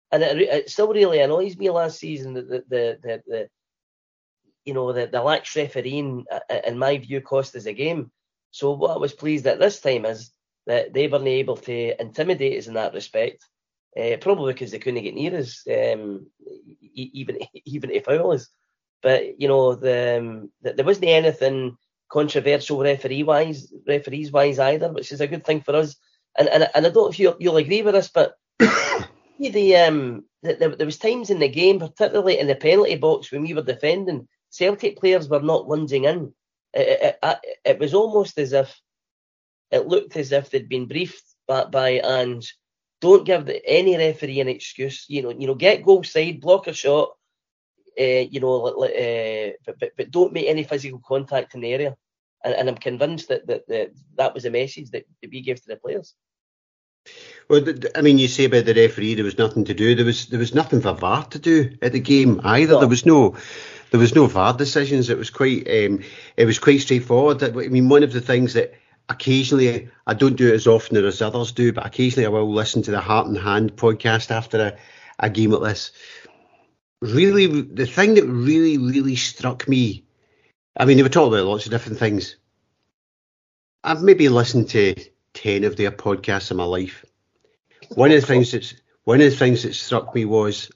and it, it still really annoys me last season that the the, the, the you know the, the lax refereeing, in my view, cost us a game. So what I was pleased at this time is that they weren't able to intimidate us in that respect, uh, probably because they couldn't get near us, um, even even to foul us. But you know, the, um, the, there wasn't anything controversial referee wise, referees wise either, which is a good thing for us. And and, and I don't know if you, you'll agree with this, but the um the, the, there was times in the game, particularly in the penalty box when we were defending, Celtic players were not lunging in. It, it, it, it was almost as if it looked as if they'd been briefed by, by and don't give the, any referee an excuse. You know, you know, get goal side, block a shot. Uh, you know, uh, but, but but don't make any physical contact in the area. And, and I'm convinced that that, that that was a message that, that we gave to the players. Well, I mean, you say about the referee, there was nothing to do. There was there was nothing for V A R to do at the game either. No. There was no there was no V A R decisions. It was quite um, it was quite straightforward. I mean, one of the things that occasionally, I don't do it as often as others do, but occasionally I will listen to the Heart and Hand podcast after a, a game like this. Really, the thing that really, really struck me, I mean, they were talking about lots of different things. I've maybe listened to ten of their podcasts in my life. One of the things that's one of the things that struck me was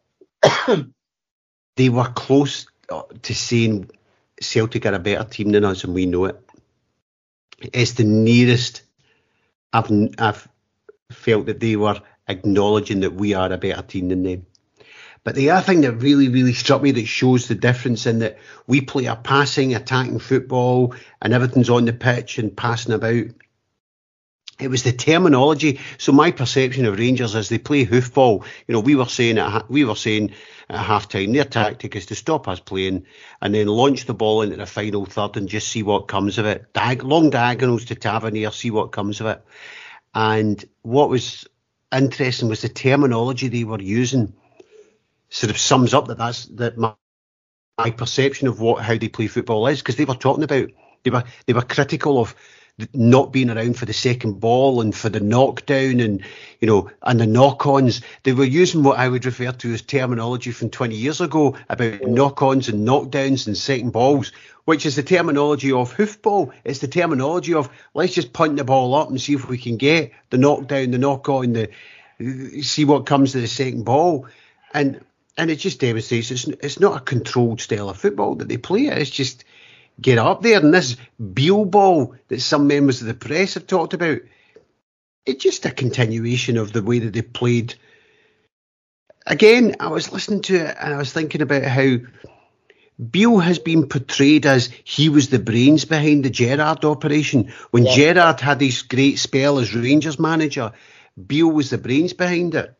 they were close to saying Celtic are a better team than us, and we know it. It's the nearest I've I've felt that they were acknowledging that we are a better team than them. But the other thing that really, really struck me that shows the difference in that we play a passing, attacking football and everything's on the pitch and passing about. It was the terminology. So my perception of Rangers is they play hoofball. You know, we were saying at we were saying at half time their tactic is to stop us playing and then launch the ball into the final third and just see what comes of it. Diag- long diagonals to Tavernier, see what comes of it. And what was interesting was the terminology they were using. Sort of sums up that that's that my, my perception of what how they play football is, because they were talking about they were they were critical of not being around for the second ball and for the knockdown and you know and the knock-ons. They were using what I would refer to as terminology from twenty years ago about knock-ons and knockdowns and second balls, which is the terminology of hoofball. It's the terminology of let's just punt the ball up and see if we can get the knockdown, the knock-on, the see what comes to the second ball. And And it just demonstrates it's, it's not a controlled style of football that they play. It's just get up there. And this Beale ball that some members of the press have talked about, it's just a continuation of the way that they played. Again, I was listening to it and I was thinking about how Beale has been portrayed as he was the brains behind the Gerrard operation. When yeah. Gerrard had his great spell as Rangers manager, Beale was the brains behind it.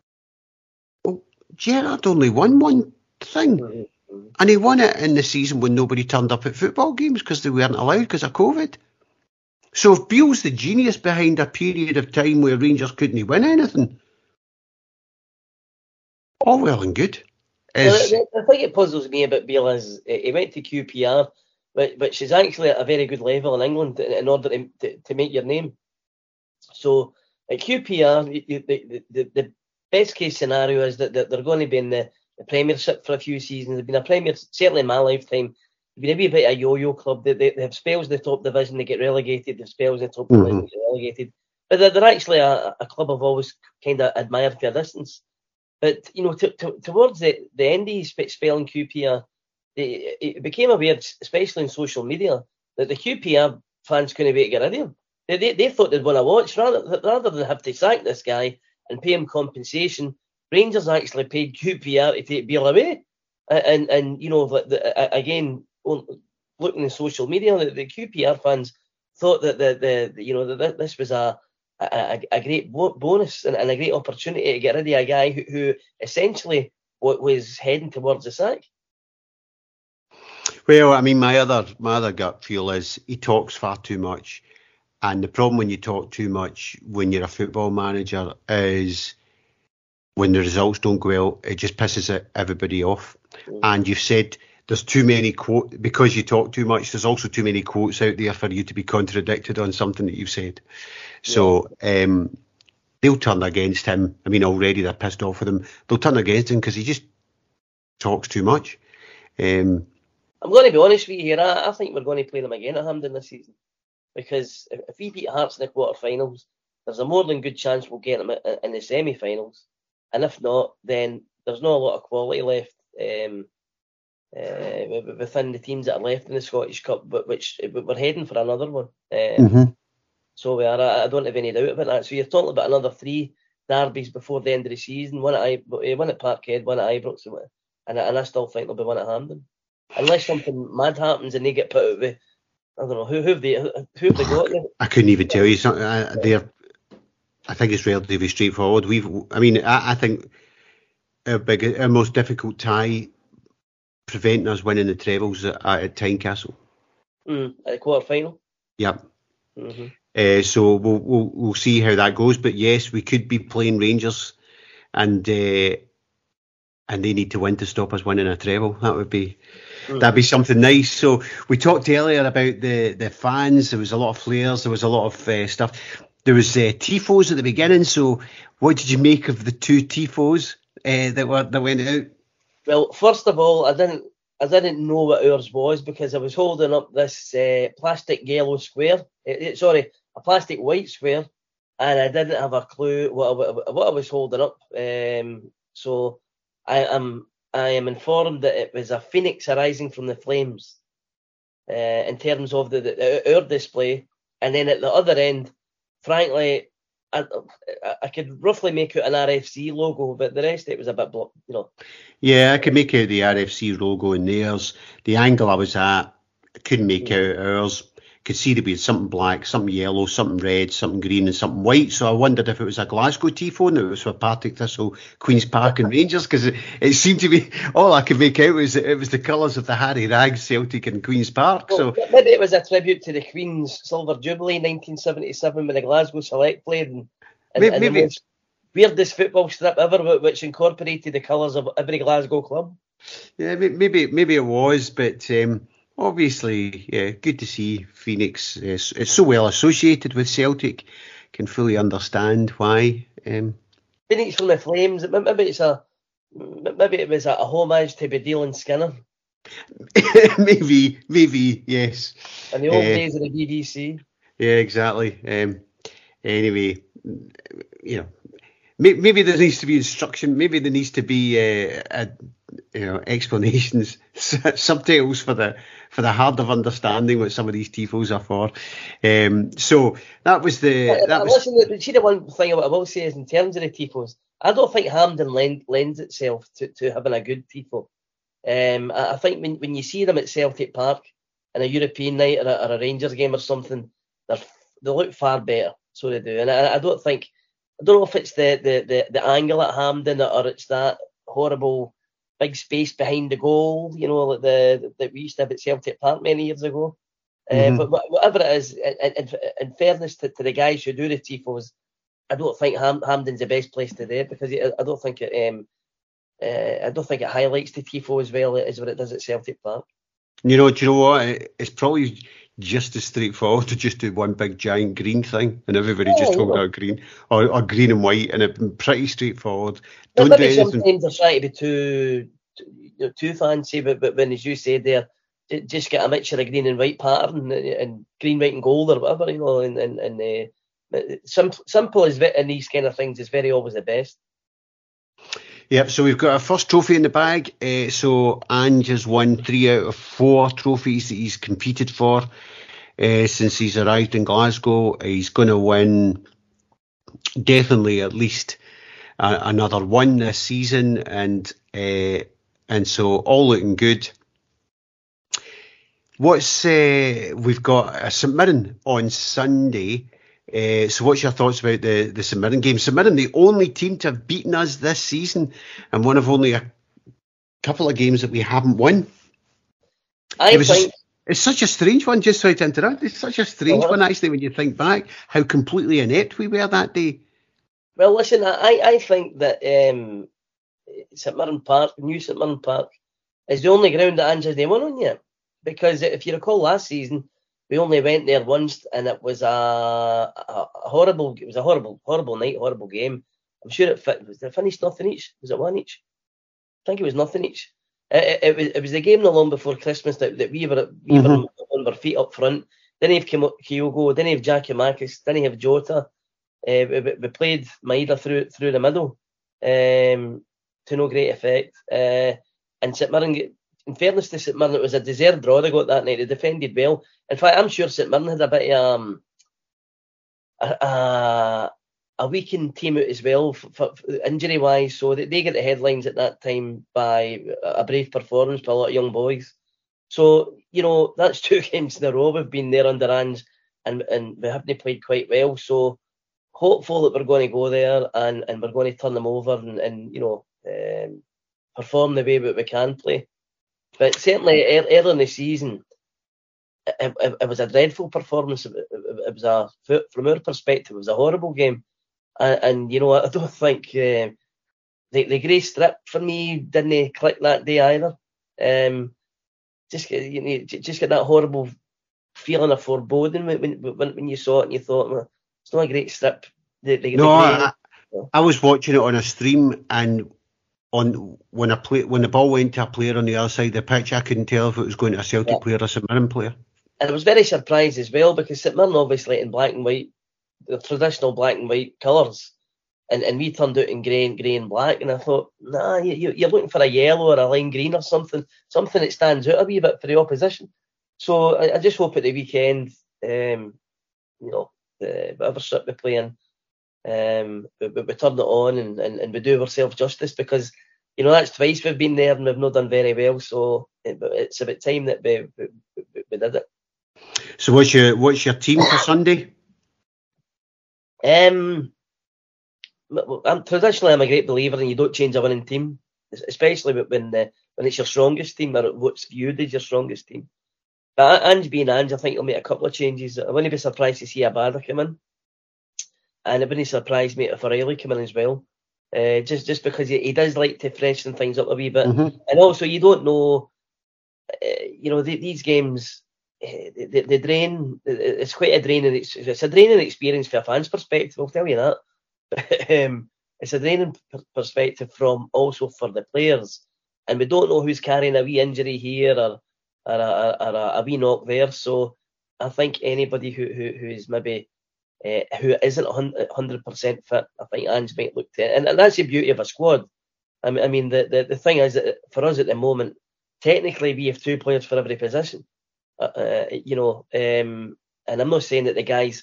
Gerrard only won one thing, mm-hmm. and he won it in the season when nobody turned up at football games because they weren't allowed because of COVID. So if Beale's the genius behind a period of time where Rangers couldn't win anything, all well and good. Is... The, the thing that puzzles me about Beale is he went to Q P R, which is actually at a very good level in England in order to, to, to make your name. So at Q P R, you, the, the, the best case scenario is that they're going to be in the, the Premiership for a few seasons. They've been a Premier, certainly in my lifetime, they've been a wee bit of a yo-yo club. They, they, they have spells in the top division, they get relegated. They have spells in the top mm-hmm. division, they get relegated. But they're, they're actually a, a club I've always kind of admired for a distance. But, you know, to, to, towards the, the end of his spell in Q P R, they, it became aware, especially in social media, that the Q P R fans couldn't wait to get rid of him. They, they, they thought they'd want to watch. Rather, rather than have to sack this guy and pay him compensation, Rangers actually paid Q P R to take Beale away. And, and, and you know, the, the, again, looking at social media, the, the Q P R fans thought that the, the you know that this was a a, a great bonus and, and a great opportunity to get rid of a guy who, who essentially was heading towards the sack. Well, I mean, my other my other gut feel is he talks far too much. And the problem when you talk too much when you're a football manager is when the results don't go well, it just pisses everybody off. Mm. And you've said there's too many quotes, because you talk too much, there's also too many quotes out there for you to be contradicted on something that you've said. So, yeah. um, they'll turn against him. I mean, already they're pissed off with him. They'll turn against him because he just talks too much. Um, I'm going to be honest with you here. I, I think we're going to play them again at Hampden this season. Because if, if we beat Hearts in the quarter-finals, there's a more than good chance we'll get them in, in the semi-finals. And if not, then there's not a lot of quality left um, uh, within the teams that are left in the Scottish Cup, but which we're heading for another one. Um, mm-hmm. So we are. I don't have any doubt about that. So you're talking about another three derbies before the end of the season. One at I, one at Parkhead, one at Ibrox, and and I still think there'll be one at Hampden, unless something mad happens and they get put out with. I don't know who who have they who have they got there? I couldn't even tell you. Something. I, they're. I think it's relatively straightforward. We've. I mean, I, I think our big, our most difficult tie, preventing us winning the trebles at, at Tynecastle. Mm, at the quarter final. Yep. Mm-hmm. Uh, so we'll, we'll we'll see how that goes. But yes, we could be playing Rangers, and uh, and they need to win to stop us winning a treble. That would be mm-hmm. that'd be something nice. So we talked earlier about the, the fans. There was a lot of flares. There was a lot of uh, stuff. There was uh, tifos at the beginning. So what did you make of the two tifos uh, that were that went out? Well, first of all, I didn't I didn't know what ours was because I was holding up this uh, plastic yellow square. It, it, sorry. a plastic white square, and I didn't have a clue what I, what I was holding up. Um, so I am I am informed that it was a phoenix arising from the flames uh, in terms of the, the our display, and then at the other end, frankly, I, I could roughly make out an R F C logo, but the rest of it was a bit, you know. Yeah, I could make out the R F C logo in theirs. The angle I was at, I couldn't make mm. out ours. Could see there be something black, something yellow, something red, something green, and something white. So I wondered if it was a Glasgow tifo and it was for Partick Thistle, Queen's Park, and Rangers, because it, it seemed to be all I could make out was that it was the colours of the Harry Rags, Celtic, and Queen's Park. Well, so maybe it was a tribute to the Queen's Silver Jubilee, nineteen seventy-seven, when the Glasgow Select played, and, and, maybe, and the most weirdest football strip ever, which incorporated the colours of every Glasgow club. Yeah, maybe maybe it was, but. Um, Obviously, yeah, good to see Phoenix. It's, it's so well associated with Celtic. Can fully understand why. Um, Phoenix from the Flames. Maybe it's a maybe it was a homage to Baddiel and Skinner. maybe, maybe yes. In the old uh, days of the B B C. Yeah, exactly. Um, anyway, you know, maybe, maybe there needs to be instruction. Maybe there needs to be uh, a. You know, explanations, subtitles for the for the hard of understanding what some of these tifos are for. Um, so that was the. That that was, Listen, see, the one thing I will say is in terms of the tifos, I don't think Hampden lend, lends itself to, to having a good tifo. Um, I, I think when, when you see them at Celtic Park in a European night or a, or a Rangers game or something, they they look far better. So they do, and I, I don't think I don't know if it's the the, the, the angle at Hampden or it's that horrible big space behind the goal, you know, like the that we used to have at Celtic Park many years ago. Mm-hmm. Uh, but whatever it is, in, in, in fairness to, to the guys who do the tifos, I don't think Ham, Hampden's the best place to do it because I don't think it um uh, I don't think it highlights the tifo as well as what it does at Celtic Park. You know, do you know what? It's probably just as straightforward to just do one big giant green thing and everybody yeah, just hold out green or, or green and white, and it's pretty straightforward. Don't maybe do anything. Sometimes they're trying to be too too, too fancy, but, but when, as you said there, just get a mixture of green and white pattern and, and green, white and gold or whatever, you know, and, and, and uh, simple, simple as in these kind of things is very always the best. Yep, so we've got our first trophy in the bag. Uh, so Ange has won three out of four trophies that he's competed for uh, since he's arrived in Glasgow. He's going to win definitely at least uh, another one this season, and uh, and so all looking good. What's uh, we've got a St Mirren on Sunday. Uh, so what's your thoughts about the, the St Mirren game? St Mirren, the only team to have beaten us this season and one of only a couple of games that we haven't won. I it was think... Just, it's such a strange one, just sorry to interrupt. It's such a strange uh-huh. one, actually, when you think back, how completely inept we were that day. Well, listen, I, I think that um, St Mirren Park, New St Mirren Park, is the only ground that Ange has won on yet. Because if you recall last season, we only went there once, and it was a, a, a horrible. It was a horrible, horrible night, horrible game. I'm sure it fit. Was it finished nothing each? Was it one each? I think it was nothing each. It, it, it was it was the game not long before Christmas that, that we were we mm-hmm. were on our feet up front. Didn't have Kyogo, didn't have Giakoumakis, didn't have Jota. Uh, we, we played Maeda through through the middle um, to no great effect. Uh, and St Mirren, in fairness to St Mirren, it was a deserved draw they got that night. They defended well. In fact, I'm sure St Mirren had a bit of um, a, a, a weakened team out as well, for, for, for injury wise. So they, they get the headlines at that time by a brave performance by a lot of young boys. So, you know, that's two games in a row we've been there under Ange, and, and we haven't played quite well. So, hopeful that we're going to go there and, and we're going to turn them over and, and you know, um, perform the way that we can play. But certainly, earlier in the season, it, it, it was a dreadful performance. It, it, it was a, from our perspective, it was a horrible game. And, and you know, I don't think uh, the, the grey strip for me didn't click that day either. Um, Just get, you know, just get that horrible feeling of foreboding when when, when you saw it and you thought, well, it's not a great strip. The, the, no, the I, I was watching it on a stream, and on when a play, when the ball went to a player on the other side of the pitch, I couldn't tell if it was going to a Celtic yeah. player or a St Mirren player. And I was very surprised as well, because St Mirren obviously in black and white, the traditional black and white colours, and, and we turned out in grey and grey and black, and I thought, nah, you, you're looking for a yellow or a lime green or something, something that stands out a wee bit for the opposition. So I, I just hope at the weekend, um, you know, the, whatever strip we're playing, um, we, we turn it on and, and, and we do ourselves justice, because, you know, that's twice we've been there and we've not done very well. So it, it's about time that we, we, we, we did it. So what's your what's your team for Sunday? Um. I'm, traditionally, I'm a great believer in you don't change a winning team, especially when the, when it's your strongest team or what's viewed as your strongest team. But Ange being Ange, I think he'll make a couple of changes. I wouldn't be surprised to see Abada come in, and it wouldn't surprise me if O'Reilly come in as well. Uh, just just because he, he does like to freshen things up a wee bit, mm-hmm. and also you don't know, uh, you know, the, these games, uh, the, the drain. It's quite a draining. It's, it's a draining experience for a fan's perspective. I'll tell you that. um, it's a draining perspective from also for the players, and we don't know who's carrying a wee injury here or or a, or a, a wee knock there. So I think anybody who who, who is maybe uh, who isn't one hundred percent fit, I think Ange might look to it, and, and that's the beauty of a squad. I mean, I mean the, the, the thing is that for us at the moment, technically we have two players for every position. Uh, uh, you know, um, and I'm not saying that the guys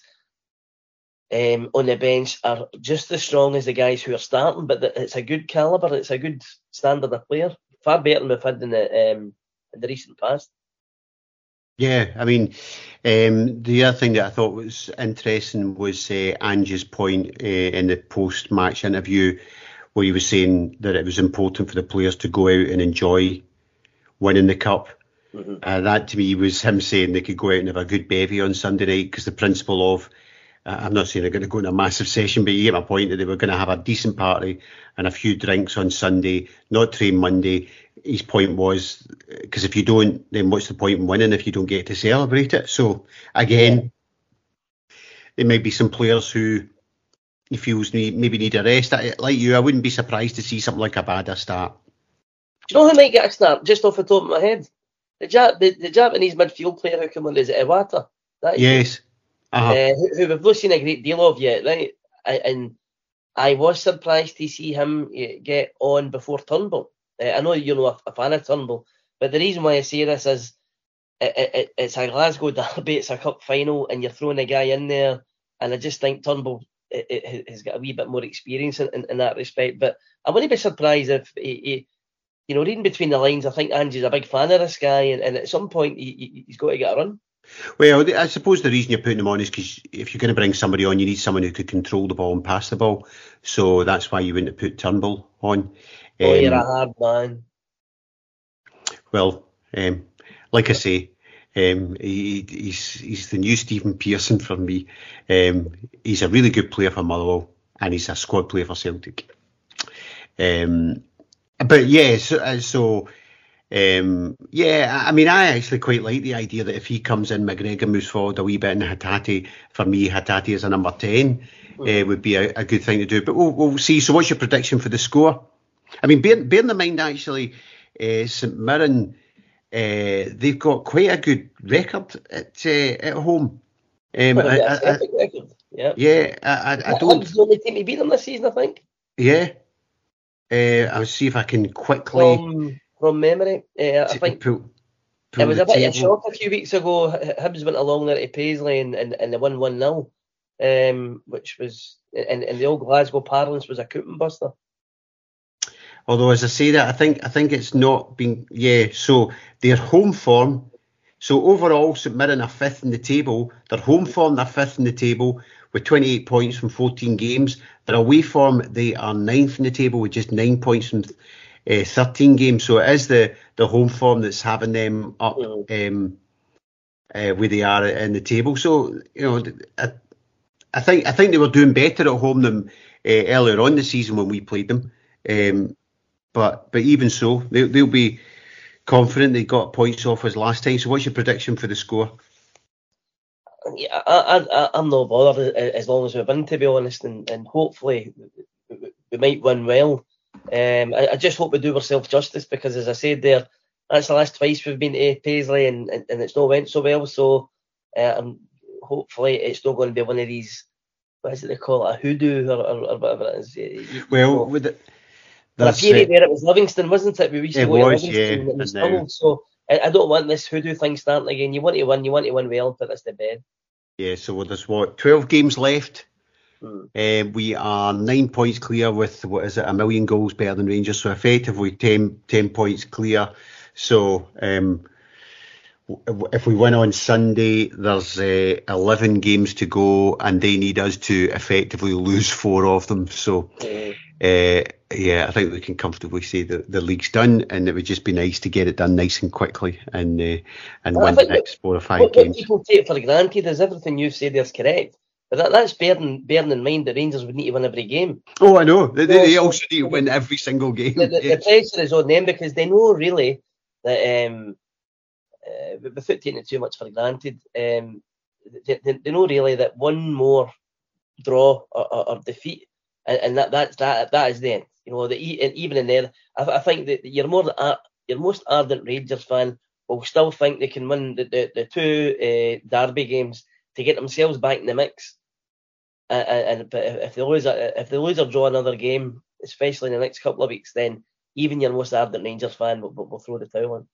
Um, on the bench are just as strong as the guys who are starting, but the, it's a good calibre, it's a good standard of player, far better than we've had in the, um, in the recent past. Yeah, I mean, um, the other thing that I thought was interesting was uh, Ange's point uh, in the post-match interview, where he was saying that it was important for the players to go out and enjoy winning the cup. Mm-hmm. Uh, that to me was him saying they could go out and have a good bevy on Sunday night, because the principle of I'm not saying they're going to go in a massive session, but you get my point, that they were going to have a decent party and a few drinks on Sunday, not train Monday. His point was, because if you don't, then what's the point in winning if you don't get to celebrate it? So, again, there might be some players who he feels need, maybe need a rest. Like you, I wouldn't be surprised to see something like Abada start. Do you know who might get a start, just off the top of my head? The, Jap- the, the Japanese midfield player who came on, is it Iwata? That is yes. It. Uh-huh. Uh, who, who we've not seen a great deal of yet, right? I, and I was surprised to see him get on before Turnbull. Uh, I know you're not a, a fan of Turnbull, but the reason why I say this is it, it, it's a Glasgow derby, it's a cup final, and you're throwing a guy in there, and I just think Turnbull it, it, has got a wee bit more experience in, in, in that respect. But I wouldn't be surprised if he, he, you know, reading between the lines, I think Ange's a big fan of this guy, and, and at some point he, he's got to get a run. Well, I suppose the reason you're putting him on is because if you're going to bring somebody on, you need someone who could control the ball and pass the ball. So that's why you wouldn't put Turnbull on. Oh, um, you're a hard man. Well, um, like I say, um, he, he's he's the new Stephen Pearson for me. Um, he's a really good player for Motherwell, and he's a squad player for Celtic. Um, but yeah, so, so Um, yeah, I mean, I actually quite like the idea that if he comes in, McGregor moves forward a wee bit, and Hatate, for me, Hatate as a number ten uh, would be a, a good thing to do. But we'll, we'll see. So, what's your prediction for the score? I mean, bear, bear in mind, actually, uh, St Mirren, uh, they've got quite a good record at uh, at home. Um, Quite a I, bit of I, I, Celtic record. Yeah. yeah, I, I, I don't. Hibs the only team to beat them this season, I think. Yeah, uh, I'll see if I can quickly From from memory, uh, I t- think pull, it pull was the a bit of a table. shock a few weeks ago. H- Hibs went along there to Paisley and, and, and they won one nil, um, which was in, in the old Glasgow parlance was a coupon buster. Although, as I say that, I think I think it's not been. Yeah, so their home form. So overall, St Mirren are fifth in the table. Their home form, they're fifth in the table with twenty-eight points from fourteen games. Their away form, they are ninth in the table with just nine points from uh, thirteen games. So it is the, the home form that's having them up Mm. um, uh, where they are in the table. So you know, I, I think I think they were doing better at home than uh, earlier on the season when we played them. Um, but but even so, they, they'll be confident they got points off us last time. So what's your prediction for the score? Yeah, I, I, I'm not bothered as long as we win, to be honest, and, and hopefully we might win well. Um, I, I just hope we do ourselves justice because, as I said there, that's the last twice we've been to Paisley and, and, and it's not went so well. So uh, um, hopefully it's not going to be one of these, what is it they call it, a hoodoo or, or, or whatever it is. You, you Well, know, with it, for a there's period uh, there it was Livingston, wasn't it? We used to it go to was, Livingston yeah, and we and now, struggled. So I, I don't want this hoodoo thing starting again. You want to win, you want to win well and put this to bed. yeah. So there's what twelve games left. Hmm. Uh, we are nine points clear with, what is it, a million goals better than Rangers. So effectively ten, ten points clear. So um, w- if we win on Sunday, there's uh, eleven games to go, and they need us to effectively lose four of them. So Hmm. uh, yeah, I think we can comfortably say that the league's done, and it would just be nice to get it done nice and quickly, and uh, and I win the think next four or five what, what games. people take for granted is everything you've said there is correct. But that, that's bearing, bearing in mind that Rangers would need to win every game. Oh, I know. They, So, they so also need to win every single the, game. the, the Yes. pressure is on them because they know really that, um, uh, without taking it too much for granted, um, they, they, they know really that one more draw or, or, or defeat, and, and that that's that that is the end. You know, the, and even in there, I, I think that you're more than ar- your most ardent Rangers fan will still think they can win the the, the two uh, derby games to get themselves back in the mix. Uh, and but if they lose, if they lose or draw another game, especially in the next couple of weeks, then even your most ardent Rangers fan will, will, will throw the towel in.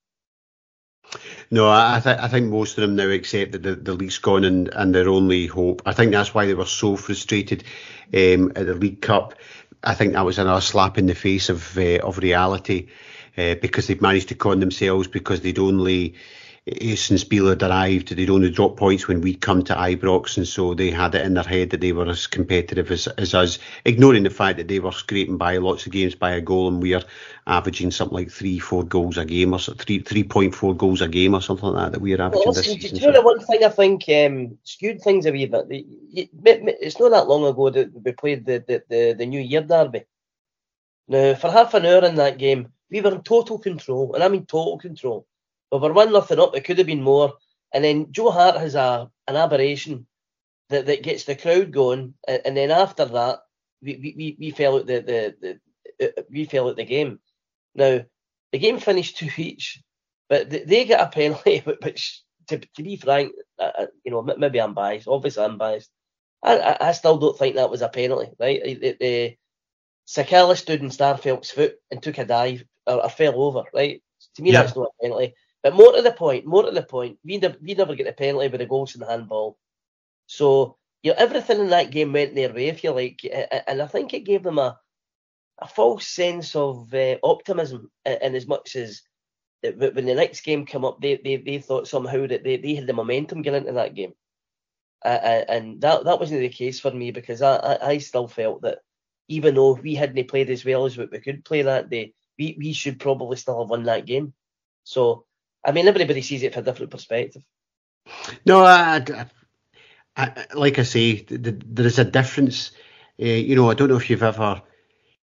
No, I, th- I think most of them now accept that the, the league's gone and, and their only hope. I think that's why they were so frustrated um, at the League Cup. I think that was another slap in the face of uh, of reality uh, because they've managed to con themselves because they'd only, uh, since Biel had arrived, they'd only dropped points when we'd come to Ibrox, and so they had it in their head that they were as competitive as, as us, ignoring the fact that they were scraping by lots of games by a goal, and we're averaging something like three, four goals a game, or so- three, three point four goals a game, or something like that, that we're Well, averaging this listen, do season. you know So, the one thing I think um, skewed things a wee bit? The- you- It's not that long ago that we played the, the, the, the New Year derby. Now, for half an hour in that game, we were in total control, and I mean total control. We were one nothing up. It could have been more. And then Joe Hart has a an aberration that, that gets the crowd going, and, and then after that, we, we, we we fell out the, the, the uh, we fell out the game. Now, the game finished two each, but they, they get a penalty, which, to, to be frank, uh, you know, maybe I'm biased. Obviously, I'm biased. I, I, I still don't think that was a penalty, right? The, the, Sakala stood in Starfelt's foot and took a dive or, or fell over, right? To me, yeah, that's not a penalty. But more to the point, more to the point, we never, we never get a penalty with the goals in the handball. So, you know, everything in that game went their way, if you like. And I think it gave them a, a false sense of uh, optimism in as much as that when the next game came up, they, they, they thought somehow that they, they had the momentum going into that game. Uh, and that that wasn't the case for me because I, I, I still felt that even though we hadn't played as well as we could play that day, we, we should probably still have won that game. So, I mean, everybody sees it from a different perspective. no, I, I, I, like I say, th- th- there is a difference. Uh, you know, I don't know if you've ever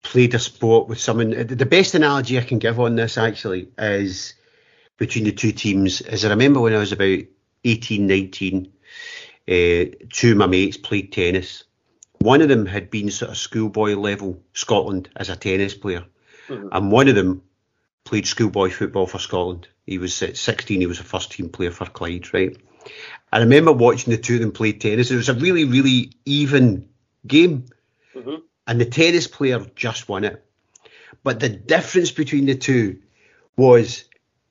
played a sport with someone. The best analogy I can give on this actually is between the two teams. Is I remember when I was about eighteen, nineteen, uh, two of my mates played tennis. One of them had been sort of schoolboy level Scotland as a tennis player, mm-hmm. and one of them played schoolboy football for Scotland. He was at sixteen, he was a first team player for Clyde, right? I remember watching the two of them play tennis. It was a really, really even game. Mm-hmm. And the tennis player just won it. But the difference between the two was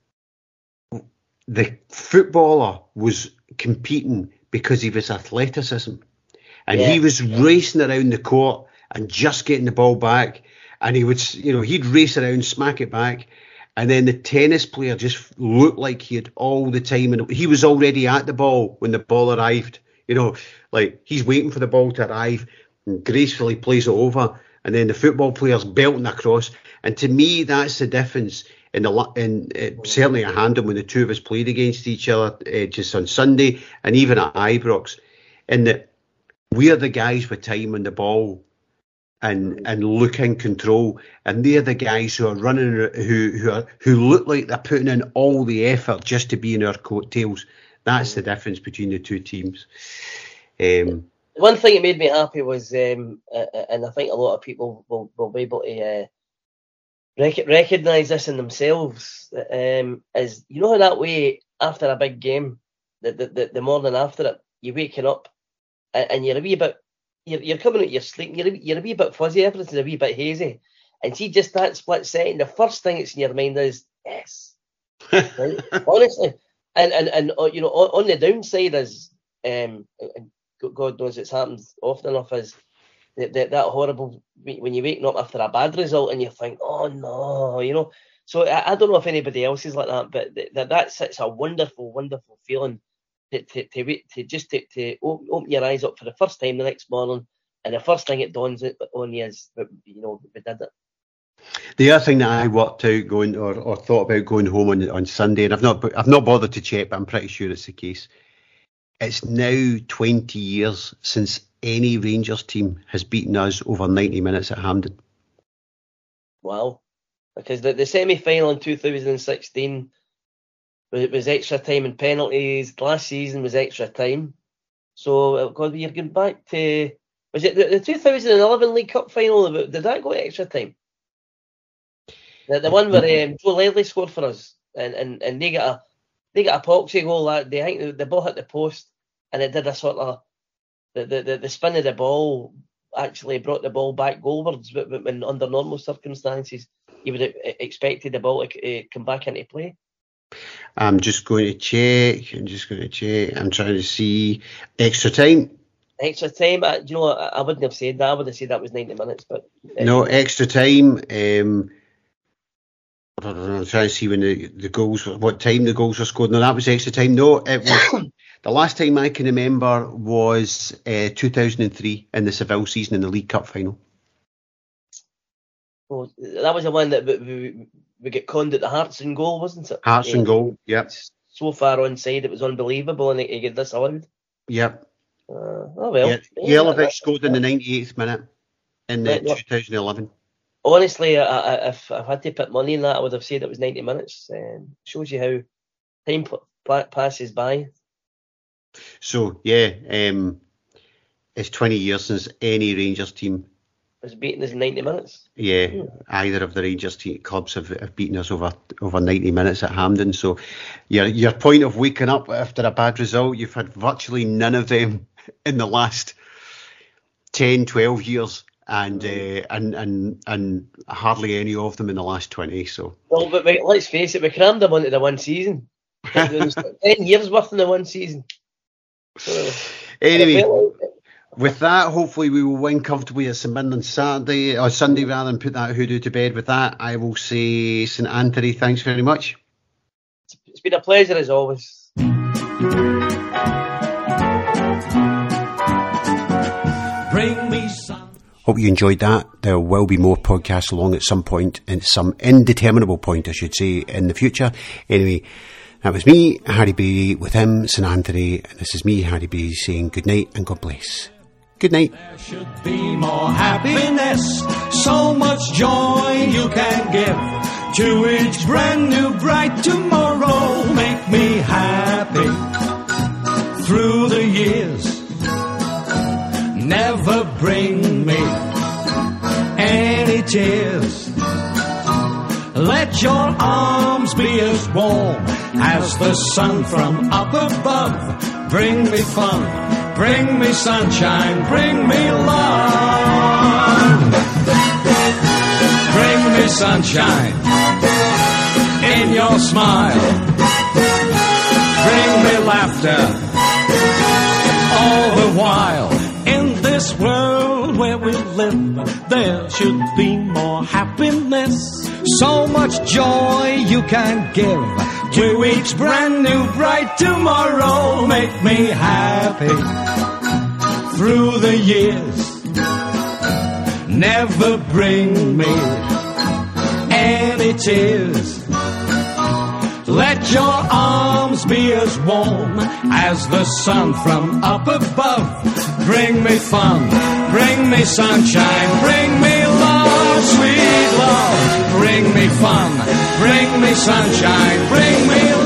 the footballer was competing because of his athleticism. And yeah. he was racing around the court and just getting the ball back. And he would, you know, he'd race around, smack it back. And then the tennis player just looked like he had all the time. And he was already at the ball when the ball arrived. You know, like he's waiting for the ball to arrive and gracefully plays it over. And then the football player's belting across. And to me, that's the difference in the in uh, certainly at Hampden when the two of us played against each other uh, just on Sunday and even at Ibrox. In that we're the guys with time on the ball. And, and look in control, and they're the guys who are running, who who are who look like they're putting in all the effort just to be in our coattails. That's the difference between the two teams. Um, One thing that made me happy was, um, uh, and I think a lot of people will, will be able to uh, rec- recognise this in themselves, um, is you know how that way after a big game, the the, the, the morning after it, you're waking up and, and you're a wee bit. You're, you're coming out your sleep, you're a, you're a wee bit fuzzy, everything's a wee bit hazy. And see, just that split second, the first thing that's in your mind is, yes. Right? Honestly. And, and, and uh, you know, on, on the downside is, um, and God knows it's happened often enough, is that, that, that horrible, when you're waking up after a bad result and you think, oh no, you know. So I, I don't know if anybody else is like that, but that, that's it's a wonderful, wonderful feeling. To, to, to, to just to, to open your eyes up for the first time the next morning, and the first thing it dawns on you is, you know, we did it. The other thing that I worked out going or, or thought about going home on on Sunday, and I've not I've not bothered to check, but I'm pretty sure it's the case. It's now twenty years since any Rangers team has beaten us over ninety minutes at Hampden. Wow, because the, the semi-final in two thousand sixteen. It was extra time and penalties. Last season was extra time. So, God, you're going back to... Was it the, the two thousand eleven League Cup final? Did that go extra time? The, the one where um, Joe Ledley scored for us and, and, and they got a they got a poxy goal. That they, I think the ball hit the post and it did a sort of... The, the, the, the spin of the ball actually brought the ball back goalwards, but when under normal circumstances, you would have expected the ball to uh, come back into play. I'm just going to check. I'm just going to check. I'm trying to see extra time. Extra time. I, you know, I, I wouldn't have said that. I would have said that was ninety minutes, but uh, no extra time. Um, I don't know. I'm trying to see when the, the goals, what time the goals were scored. No, that was extra time. No, it was the last time I can remember was uh, two thousand three in the Seville season in the League Cup final. Well, that was the one that we, we, we get conned at the Hearts and goal, wasn't it? Hearts yeah. and goal, yep. So far onside, it was unbelievable, and he get disallowed. Yep. Uh, oh well. Yeah, yeah, Jelavic scored in the ninety-eighth minute in the right, twenty eleven. Honestly, I, I, if I had to put money in that, I would have said it was ninety minutes. Um, shows you how time pl- passes by. So yeah, um, it's twenty years since any Rangers team has beaten us in ninety minutes. Yeah, hmm. Either of the Rangers team clubs have, have beaten us over over ninety minutes at Hampden. So your your point of waking up after a bad result, you've had virtually none of them in the last ten, twelve years, and mm. uh, and and and hardly any of them in the last twenty. So well, but we, let's face it, we crammed them onto the one season. Ten years worth in the one season. So, anyway. With that, hopefully we will win comfortably at St Mirren on Saturday, or Sunday rather, and put that hoodoo to bed. With that, I will say St Anthony, thanks very much. It's been a pleasure as always. Bring me some. Hope you enjoyed that. There will be more podcasts along at some point, and some indeterminable point, I should say, in the future. Anyway, that was me, Harry B, with him, St Anthony, and this is me, Harry B, saying good night and God bless. Good night. There should be more happiness, so much joy you can give to each brand new bright tomorrow. Make me happy through the years. Never bring me any tears. Let your arms be as warm as the sun from up above. Bring me fun, bring me sunshine, bring me love. Bring me sunshine in your smile. Bring me laughter all the while. In this world where we live, there should be more happiness. So much joy you can give to each brand new bright tomorrow. Make me happy through the years. Never bring me any tears. Let your arms be as warm as the sun from up above. Bring me fun, bring me sunshine, bring me love, sweet love. Bring me fun, bring me sunshine, bring me love.